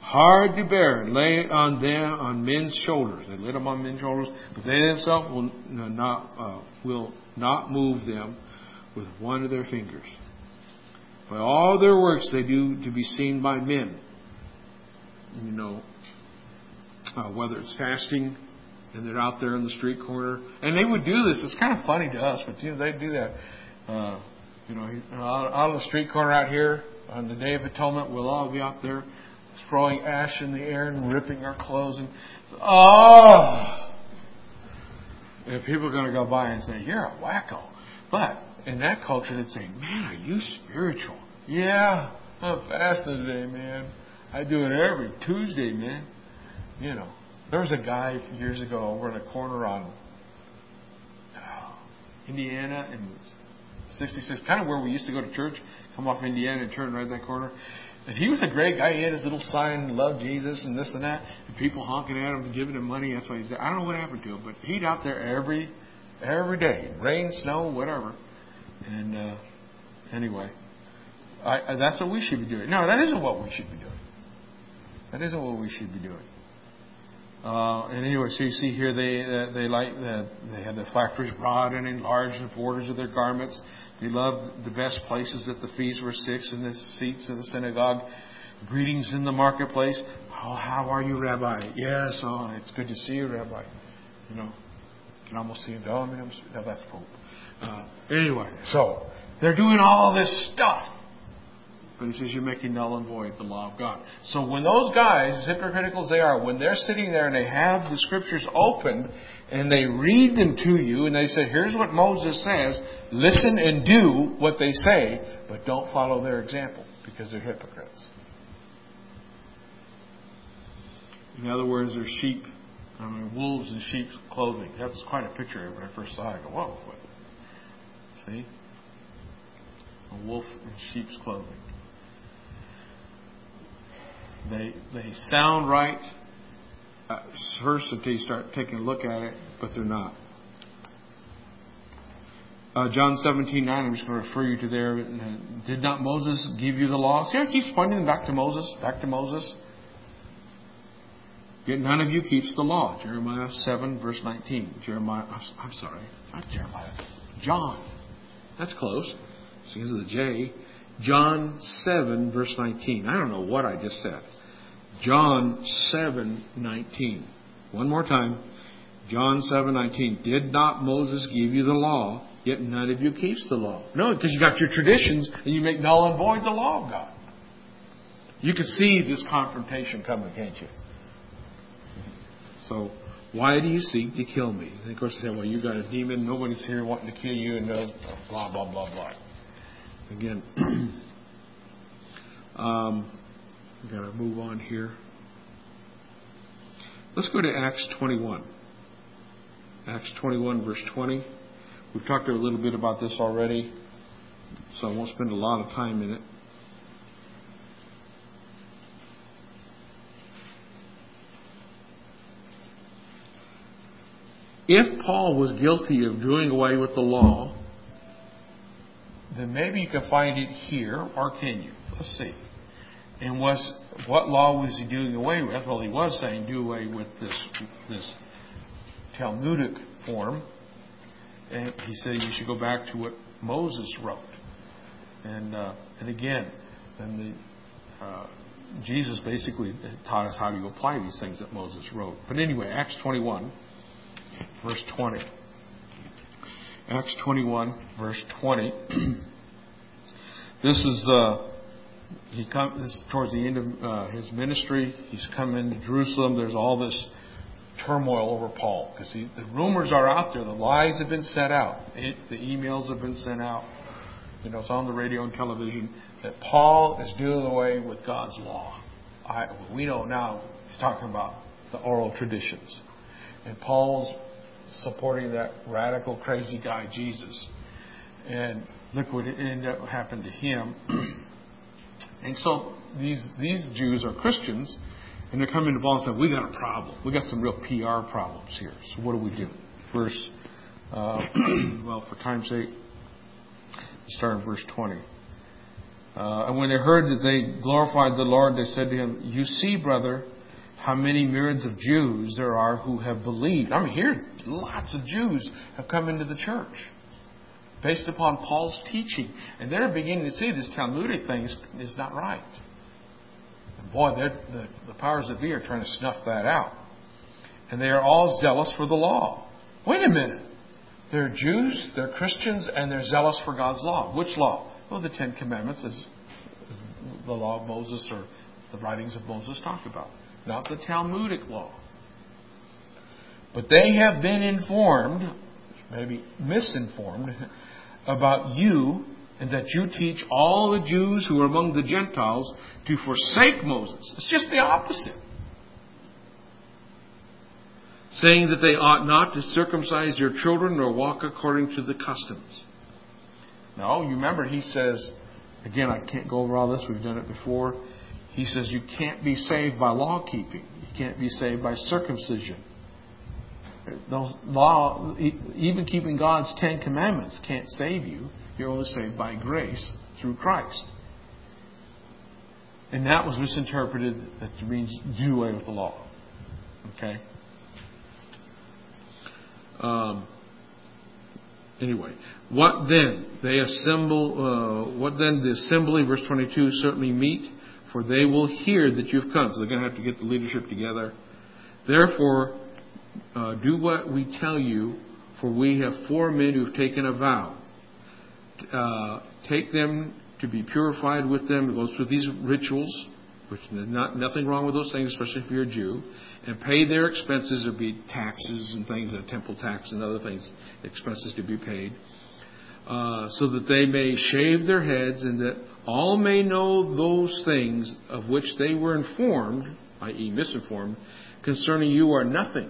hard to bear, lay on them on men's shoulders. They laid them on men's shoulders, but they themselves will not uh, will not move them with one of their fingers. By all their works they do to be seen by men. You know, uh, whether it's fasting and they're out there in the street corner, and they would do this. It's kind of funny to us, but you know they do that. Uh, you know, out on the street corner out here on the Day of Atonement, we'll all be out there throwing ash in the air and ripping our clothes, and oh, and people are going to go by and say, "You're a wacko." But in that culture, they'd say, "Man, are you spiritual?" "Yeah, I'm fasting today, man. I do it every Tuesday, man." You know, there was a guy years ago over in a corner on oh, Indiana and sixty-six, kind of where we used to go to church. Come off Indiana and turn right that corner. And he was a great guy. He had his little sign, "Love Jesus," and this and that. And people honking at him, giving him money. That's why he's there. I don't know what happened to him, but he'd out there every every day, rain, snow, whatever. And uh, anyway, I, I, that's what we should be doing. No, that isn't what we should be doing. That isn't what we should be doing. Uh, and anyway, so you see here they uh, they like uh, they had the factories broad and enlarged the borders of their garments. They loved the best places at the feast were six in the seats of the synagogue. Greetings in the marketplace. Oh, how are you, Rabbi? Yes, oh, it's good to see you, Rabbi. You know, you can almost see him. Oh, I mean, no, that's Pope. Uh, anyway, so they're doing all this stuff. But he says you're making null and void the law of God. So when those guys, as hypocritical as they are, when they're sitting there and they have the scriptures opened and they read them to you and they say, here's what Moses says, listen and do what they say, but don't follow their example because they're hypocrites. In other words, they're sheep, I mean, wolves in sheep's clothing. That's quite a picture when I first saw it. I go, whoa, what? See? A wolf in sheep's clothing. They they sound right uh, first until you start taking a look at it, but they're not. Uh, John seventeen nine, I'm just going to refer you to there. Did not Moses give you the law? See how it keeps pointing them back to Moses, back to Moses? Yet none of you keeps the law. Jeremiah seven, verse nineteen. Jeremiah, I'm sorry, not Jeremiah. John. That's close. Because of the J. John seven, verse nineteen. I don't know what I just said. John seven, nineteen. One more time. John seven, nineteen. Did not Moses give you the law, yet none of you keeps the law? No, because you got your traditions and you make null and void the law of God. You can see this confrontation coming, can't you? So, why do you seek to kill me? And of course they say, well, you got a demon. Nobody's here wanting to kill you, and uh, blah, blah, blah, blah. Again, um, we've got to move on here. Let's go to Acts twenty-one. Acts twenty-one, verse twenty. We've talked a little bit about this already, so I won't spend a lot of time in it. If Paul was guilty of doing away with the law, then maybe you can find it here, or can you? Let's see. And was what law was he doing away with? Well, he was saying do away with this this Talmudic form. And he said you should go back to what Moses wrote. And uh, and again, and the uh, Jesus basically taught us how to apply these things that Moses wrote. But anyway, Acts twenty-one, verse twenty. Acts twenty-one, verse twenty. This is uh, he come this is towards the end of uh, his ministry. He's come into Jerusalem. There's all this turmoil over Paul because the rumors are out there. The lies have been sent out. It, the emails have been sent out. You know, it's on the radio and television that Paul is doing away with God's law. I, we know now he's talking about the oral traditions, and Paul's supporting that radical, crazy guy, Jesus. And look what ended up happened to him. And so these these Jews are Christians, and they're coming to Paul and saying, we got a problem. We got some real P R problems here. So what do we do? Verse, uh, well, for time's sake, let's start in verse twenty. Uh, and when they heard that they glorified the Lord, they said to him, "You see, brother, how many myriads of Jews there are who have believed." I mean, here, lots of Jews have come into the church based upon Paul's teaching. And they're beginning to see this Talmudic thing is, is not right. And boy, the, the powers that be are trying to snuff that out. And they are all zealous for the law. Wait a minute. They're Jews, they're Christians, and they're zealous for God's law. Which law? Well, the Ten Commandments, as, as the law of Moses or the writings of Moses talk about. Not the Talmudic law. But they have been informed, maybe misinformed, about you, and that you teach all the Jews who are among the Gentiles to forsake Moses. It's just the opposite. Saying that they ought not to circumcise their children nor walk according to the customs. Now, you remember he says, again, I can't go over all this, we've done it before. He says you can't be saved by law keeping. You can't be saved by circumcision. Those law, even keeping God's Ten Commandments can't save you. You're only saved by grace through Christ. And that was misinterpreted that it means do away with the law. Okay? Um, anyway, what then? They assemble, uh, what then the assembly, verse twenty-two, certainly meet, for they will hear that you've come. So they're going to have to get the leadership together. Therefore, uh, do what we tell you, for we have four men who've taken a vow. Uh, take them to be purified with them. It goes through these rituals, which is not, nothing wrong with those things, especially if you're a Jew, and pay their expenses. There'll be taxes and things, a temple tax and other things, expenses to be paid, uh, so that they may shave their heads, and that all may know those things of which they were informed, that is misinformed, concerning you are nothing,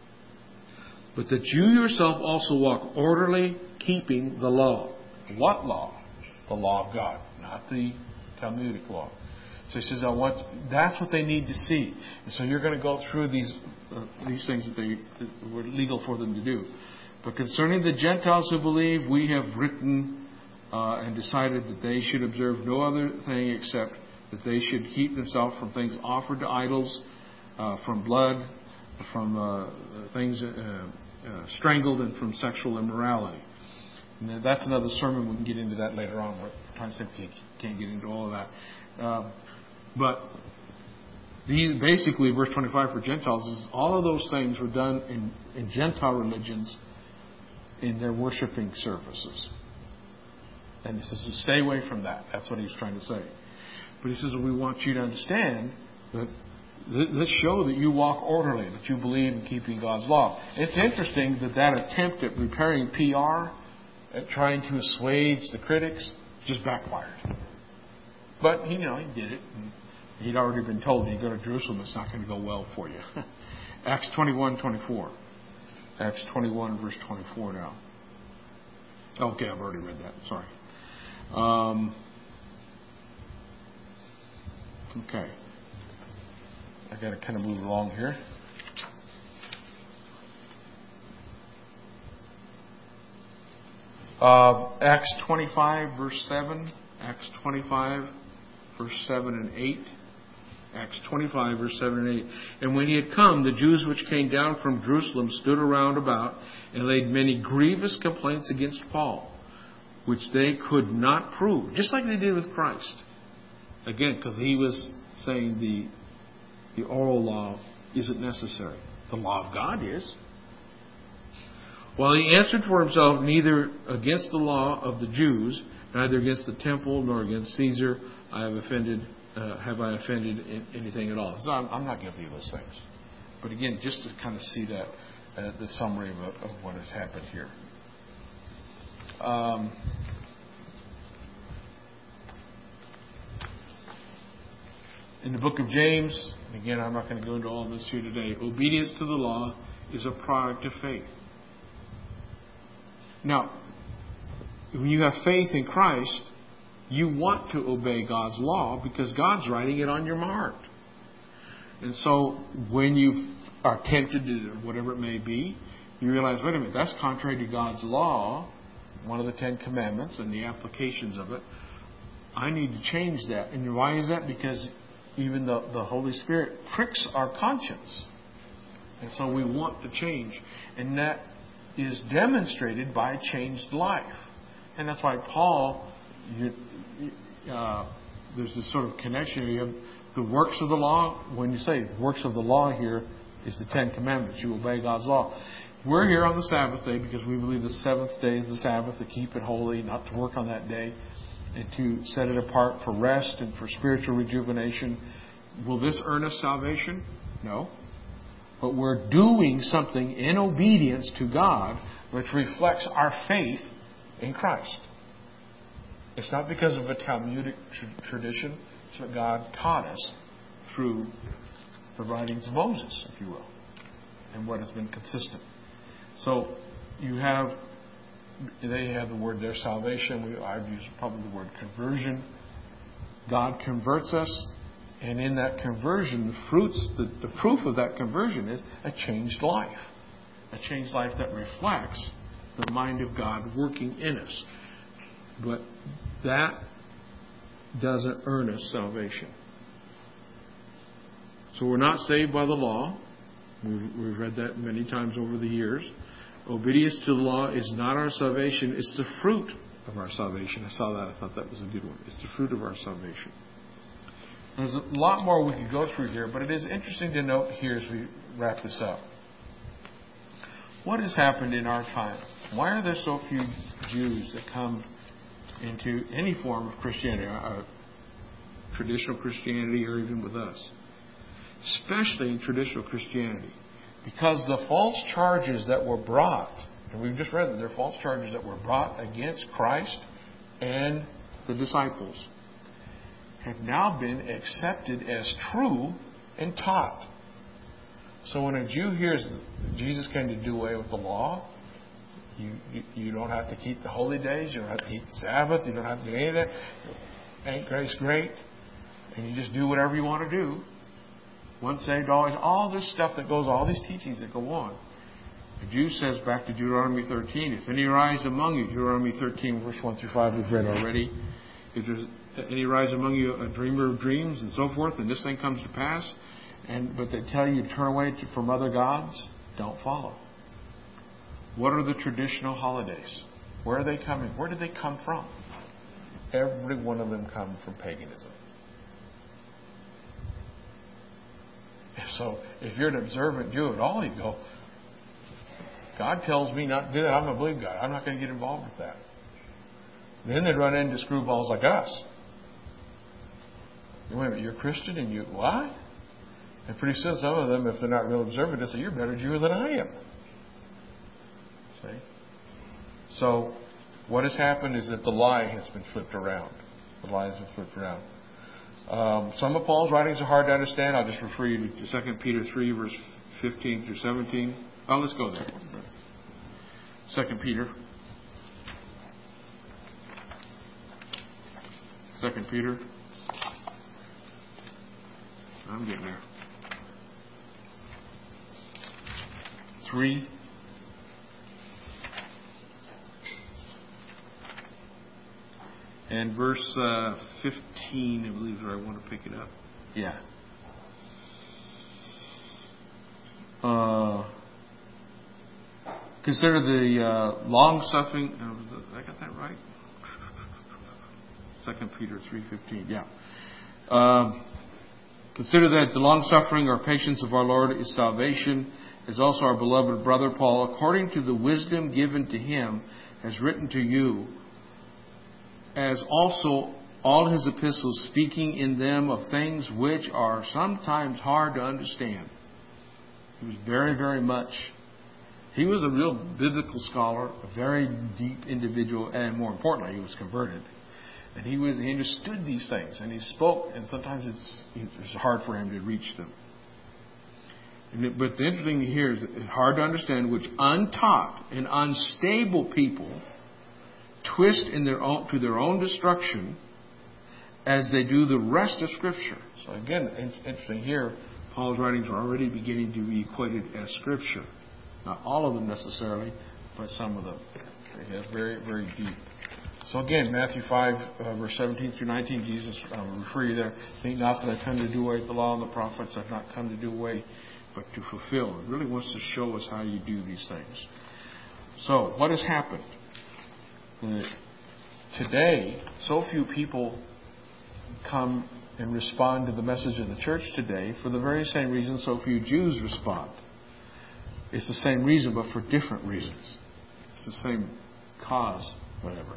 but that you yourself also walk orderly, keeping the law. What law? The law of God, not the Talmudic law. So he says, I want, that's what they need to see. And so you're going to go through these uh, these things that they that were legal for them to do. But concerning the Gentiles who believe, we have written uh, and decided that they should observe no other thing except that they should keep themselves from things offered to idols, uh, from blood, from uh, things uh, uh, strangled, and from sexual immorality. And that's another sermon. We can get into that later on. We're trying to say we can't get into all of that. Uh, but the, basically, verse twenty-five for Gentiles is all of those things were done in, in Gentile religions in their worshiping services. And he says, stay away from that. That's what he was trying to say. But he says, well, we want you to understand that let's show that you walk orderly, that you believe in keeping God's law. It's interesting that that attempt at repairing P R, at trying to assuage the critics, just backfired. But, you know, he did it. And he'd already been told, you go to Jerusalem, it's not going to go well for you. Acts twenty-one twenty-four. Acts twenty-one, verse twenty-four now. Okay, I've already read that. Sorry. Um, okay. I got to kind of move along here. Uh, Acts twenty-five, verse seven. Acts twenty-five, verse seven and eight. Acts twenty-five, verse seven and eight. And when he had come, the Jews which came down from Jerusalem stood around about and laid many grievous complaints against Paul, which they could not prove, just like they did with Christ. Again, because he was saying the the oral law isn't necessary. The law of God is. While he answered for himself, neither against the law of the Jews, neither against the temple, nor against Caesar, I have offended. Uh, have I offended in anything at all? So I'm, I'm not guilty of those things. But again, just to kind of see that, uh, the summary of, of what has happened here. Um, in the book of James, again, I'm not going to go into all this here today. Obedience to the law is a product of faith. Now, when you have faith in Christ, you want to obey God's law because God's writing it on your heart. And so when you are tempted to whatever it may be, you realize, wait a minute, that's contrary to God's law, one of the Ten Commandments and the applications of it. I need to change that. And why is that? Because even the, the Holy Spirit pricks our conscience. And so we want to change. And that is demonstrated by a changed life. And that's why Paul, you, uh, there's this sort of connection. You have the works of the law. When you say works of the law here is the Ten Commandments. You obey God's law. We're here on the Sabbath day because we believe the seventh day is the Sabbath, to keep it holy, not to work on that day, and to set it apart for rest and for spiritual rejuvenation. Will this earn us salvation? No. But we're doing something in obedience to God which reflects our faith in Christ. It's not because of a Talmudic tr- tradition. It's what God taught us through the writings of Moses, if you will, and what has been consistent. So you have, they have the word there, salvation. We, I've used probably the word conversion. God converts us, and in that conversion, the fruits, the, the proof of that conversion is a changed life. A changed life that reflects the mind of God working in us. But that doesn't earn us salvation. So we're not saved by the law. We've, we've read that many times over the years. Obedience to the law is not our salvation. It's the fruit of our salvation. I saw that. I thought that was a good one. It's the fruit of our salvation. There's a lot more we could go through here, but it is interesting to note here as we wrap this up. What has happened in our time? Why are there so few Jews that come into any form of Christianity, uh, traditional Christianity, or even with us? Especially in traditional Christianity. Because the false charges that were brought, and we've just read that there are false charges that were brought against Christ and the disciples, have now been accepted as true and taught. So when a Jew hears Jesus came to do away with the law, you, you, you don't have to keep the holy days, you don't have to keep the Sabbath, you don't have to do any of that. Ain't grace great? And you just do whatever you want to do. Once saved, always, all this stuff that goes, all these teachings that go on. The Jew says back to Deuteronomy thirteen, if any rise among you, Deuteronomy thirteen, verse one through five, we've read already. If there's any rise among you, a dreamer of dreams, and so forth, and this thing comes to pass, and but they tell you to turn away to, from other gods, don't follow. What are the traditional holidays? Where are they coming? Where did they come from? Every one of them come from paganism. So if you're an observant Jew at all, you go, God tells me not to do that. I'm going to believe God. I'm not going to get involved with that. Then they'd run into screwballs like us. Wait a minute, you're a Christian and you, what? And pretty soon some of them, if they're not real observant, they say, you're a better Jew than I am. See? So what has happened is that the lie has been flipped around. The lie has been flipped around. Um, some of Paul's writings are hard to understand. I'll just refer you to Second Peter three, verse fifteen through seventeen. Oh, let's go there. Second Peter. Second Peter. I'm getting there. Three. And verse uh, fifteen, I believe, is where I want to pick it up. Yeah. Uh, consider the uh, long-suffering... Uh, I got that right? Second Peter three fifteen, yeah. Uh, consider that the long-suffering or patience of our Lord is salvation, as also our beloved brother Paul, according to the wisdom given to him, has written to you, as also all his epistles, speaking in them of things which are sometimes hard to understand. He was very, very much, he was a real biblical scholar, a very deep individual, and more importantly, he was converted. And he was he understood these things, and he spoke, and sometimes it's, it's hard for him to reach them. And it, but the interesting thing here is it's hard to understand which untaught and unstable people twist in their own, to their own destruction as they do the rest of Scripture. So again, interesting here, Paul's writings are already beginning to be equated as Scripture. Not all of them necessarily, but some of them. It has very, very deep So again, Matthew five, uh, verse seventeen through nineteen, Jesus, um, refer you there. Think not that I've come to do away with the law and the prophets. I've not come to do away, but to fulfill. It really wants to show us how you do these things. So, what has happened? Uh, today, so few people come and respond to the message of the church today for the very same reason so few Jews respond. It's the same reason, but for different reasons. It's the same cause, whatever.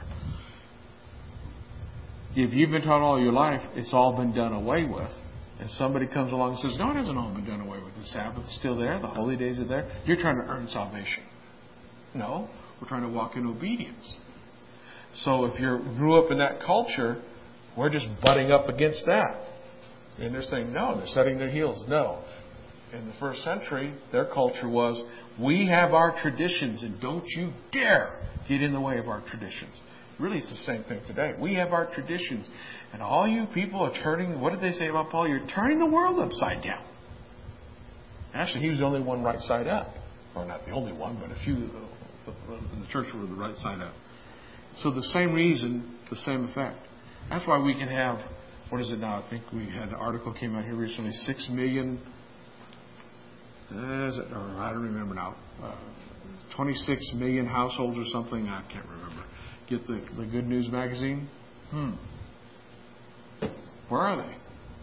If you've been taught all your life, it's all been done away with, and somebody comes along and says, no, it hasn't all been done away with. The Sabbath is still there. The holy days are there. You're trying to earn salvation. No, we're trying to walk in obedience. So if you grew up in that culture, we're just butting up against that. And they're saying, no, they're setting their heels. No. In the first century, their culture was, we have our traditions and don't you dare get in the way of our traditions. Really, it's the same thing today. We have our traditions. And all you people are turning, what did they say about Paul? You're turning the world upside down. Actually, he was the only one right side up. Or not the only one, but a few in the church were the right side up. So the same reason, the same effect. That's why we can have, what is it now? I think we had an article came out here recently, six million, uh, is it, or I don't remember now, uh, twenty-six million households or something, I can't remember. Get the, the Good News magazine? Hmm. Where are they?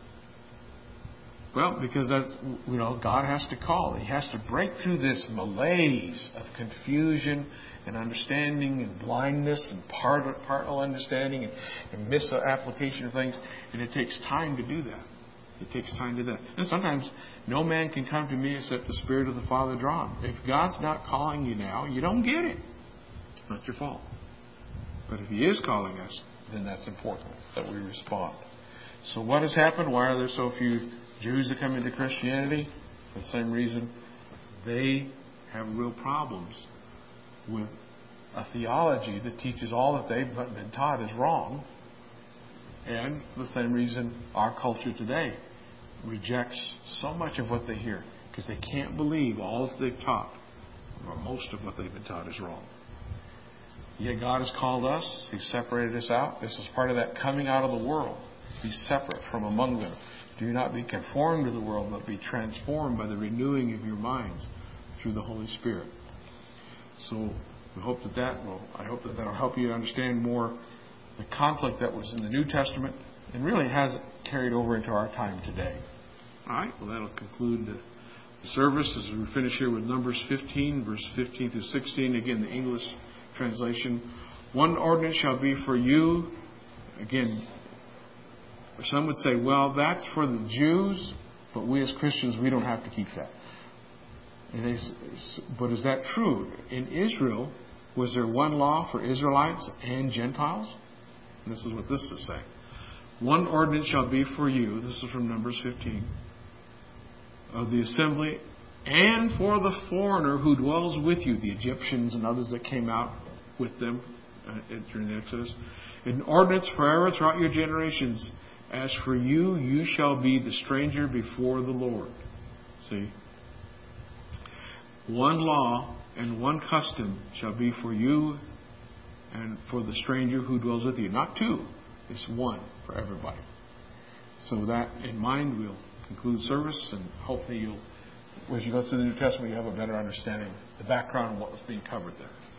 Well, because that's, you know, God has to call. He has to break through this malaise of confusion and understanding and blindness and part, partial understanding and, and misapplication of things. And it takes time to do that. It takes time to do that. And sometimes no man can come to me except the Spirit of the Father draw him. If God's not calling you now, you don't get it. It's not your fault. But if He is calling us, then that's important that we respond. So what has happened? Why are there so few Jews that come into Christianity? For the same reason, they have real problems with a theology that teaches all that they've been taught is wrong. And for the same reason, our culture today rejects so much of what they hear because they can't believe all that they've taught, or most of what they've been taught is wrong. Yet God has called us. He separated us out. This is part of that coming out of the world. Be separate from among them. Do not be conformed to the world, but be transformed by the renewing of your minds through the Holy Spirit. So we hope that that will, I hope that that will help you to understand more the conflict that was in the New Testament and really has carried over into our time today. All right, well, that'll conclude the, the service as we finish here with Numbers fifteen, verse fifteen through sixteen. Again, the English translation. One ordinance shall be for you. Again, some would say, well, that's for the Jews, but we as Christians, we don't have to keep that. And they, but is that true? In Israel, was there one law for Israelites and Gentiles? And this is what this is saying. One ordinance shall be for you, this is from Numbers fifteen, of the assembly, and for the foreigner who dwells with you, the Egyptians and others that came out with them uh, during the Exodus. An ordinance forever throughout your generations. As for you, you shall be the stranger before the Lord. See? One law and one custom shall be for you and for the stranger who dwells with you. Not two. It's one for everybody. So that in mind, we'll conclude service and hopefully you'll, as you go through the New Testament, you have a better understanding of the background of what was being covered there.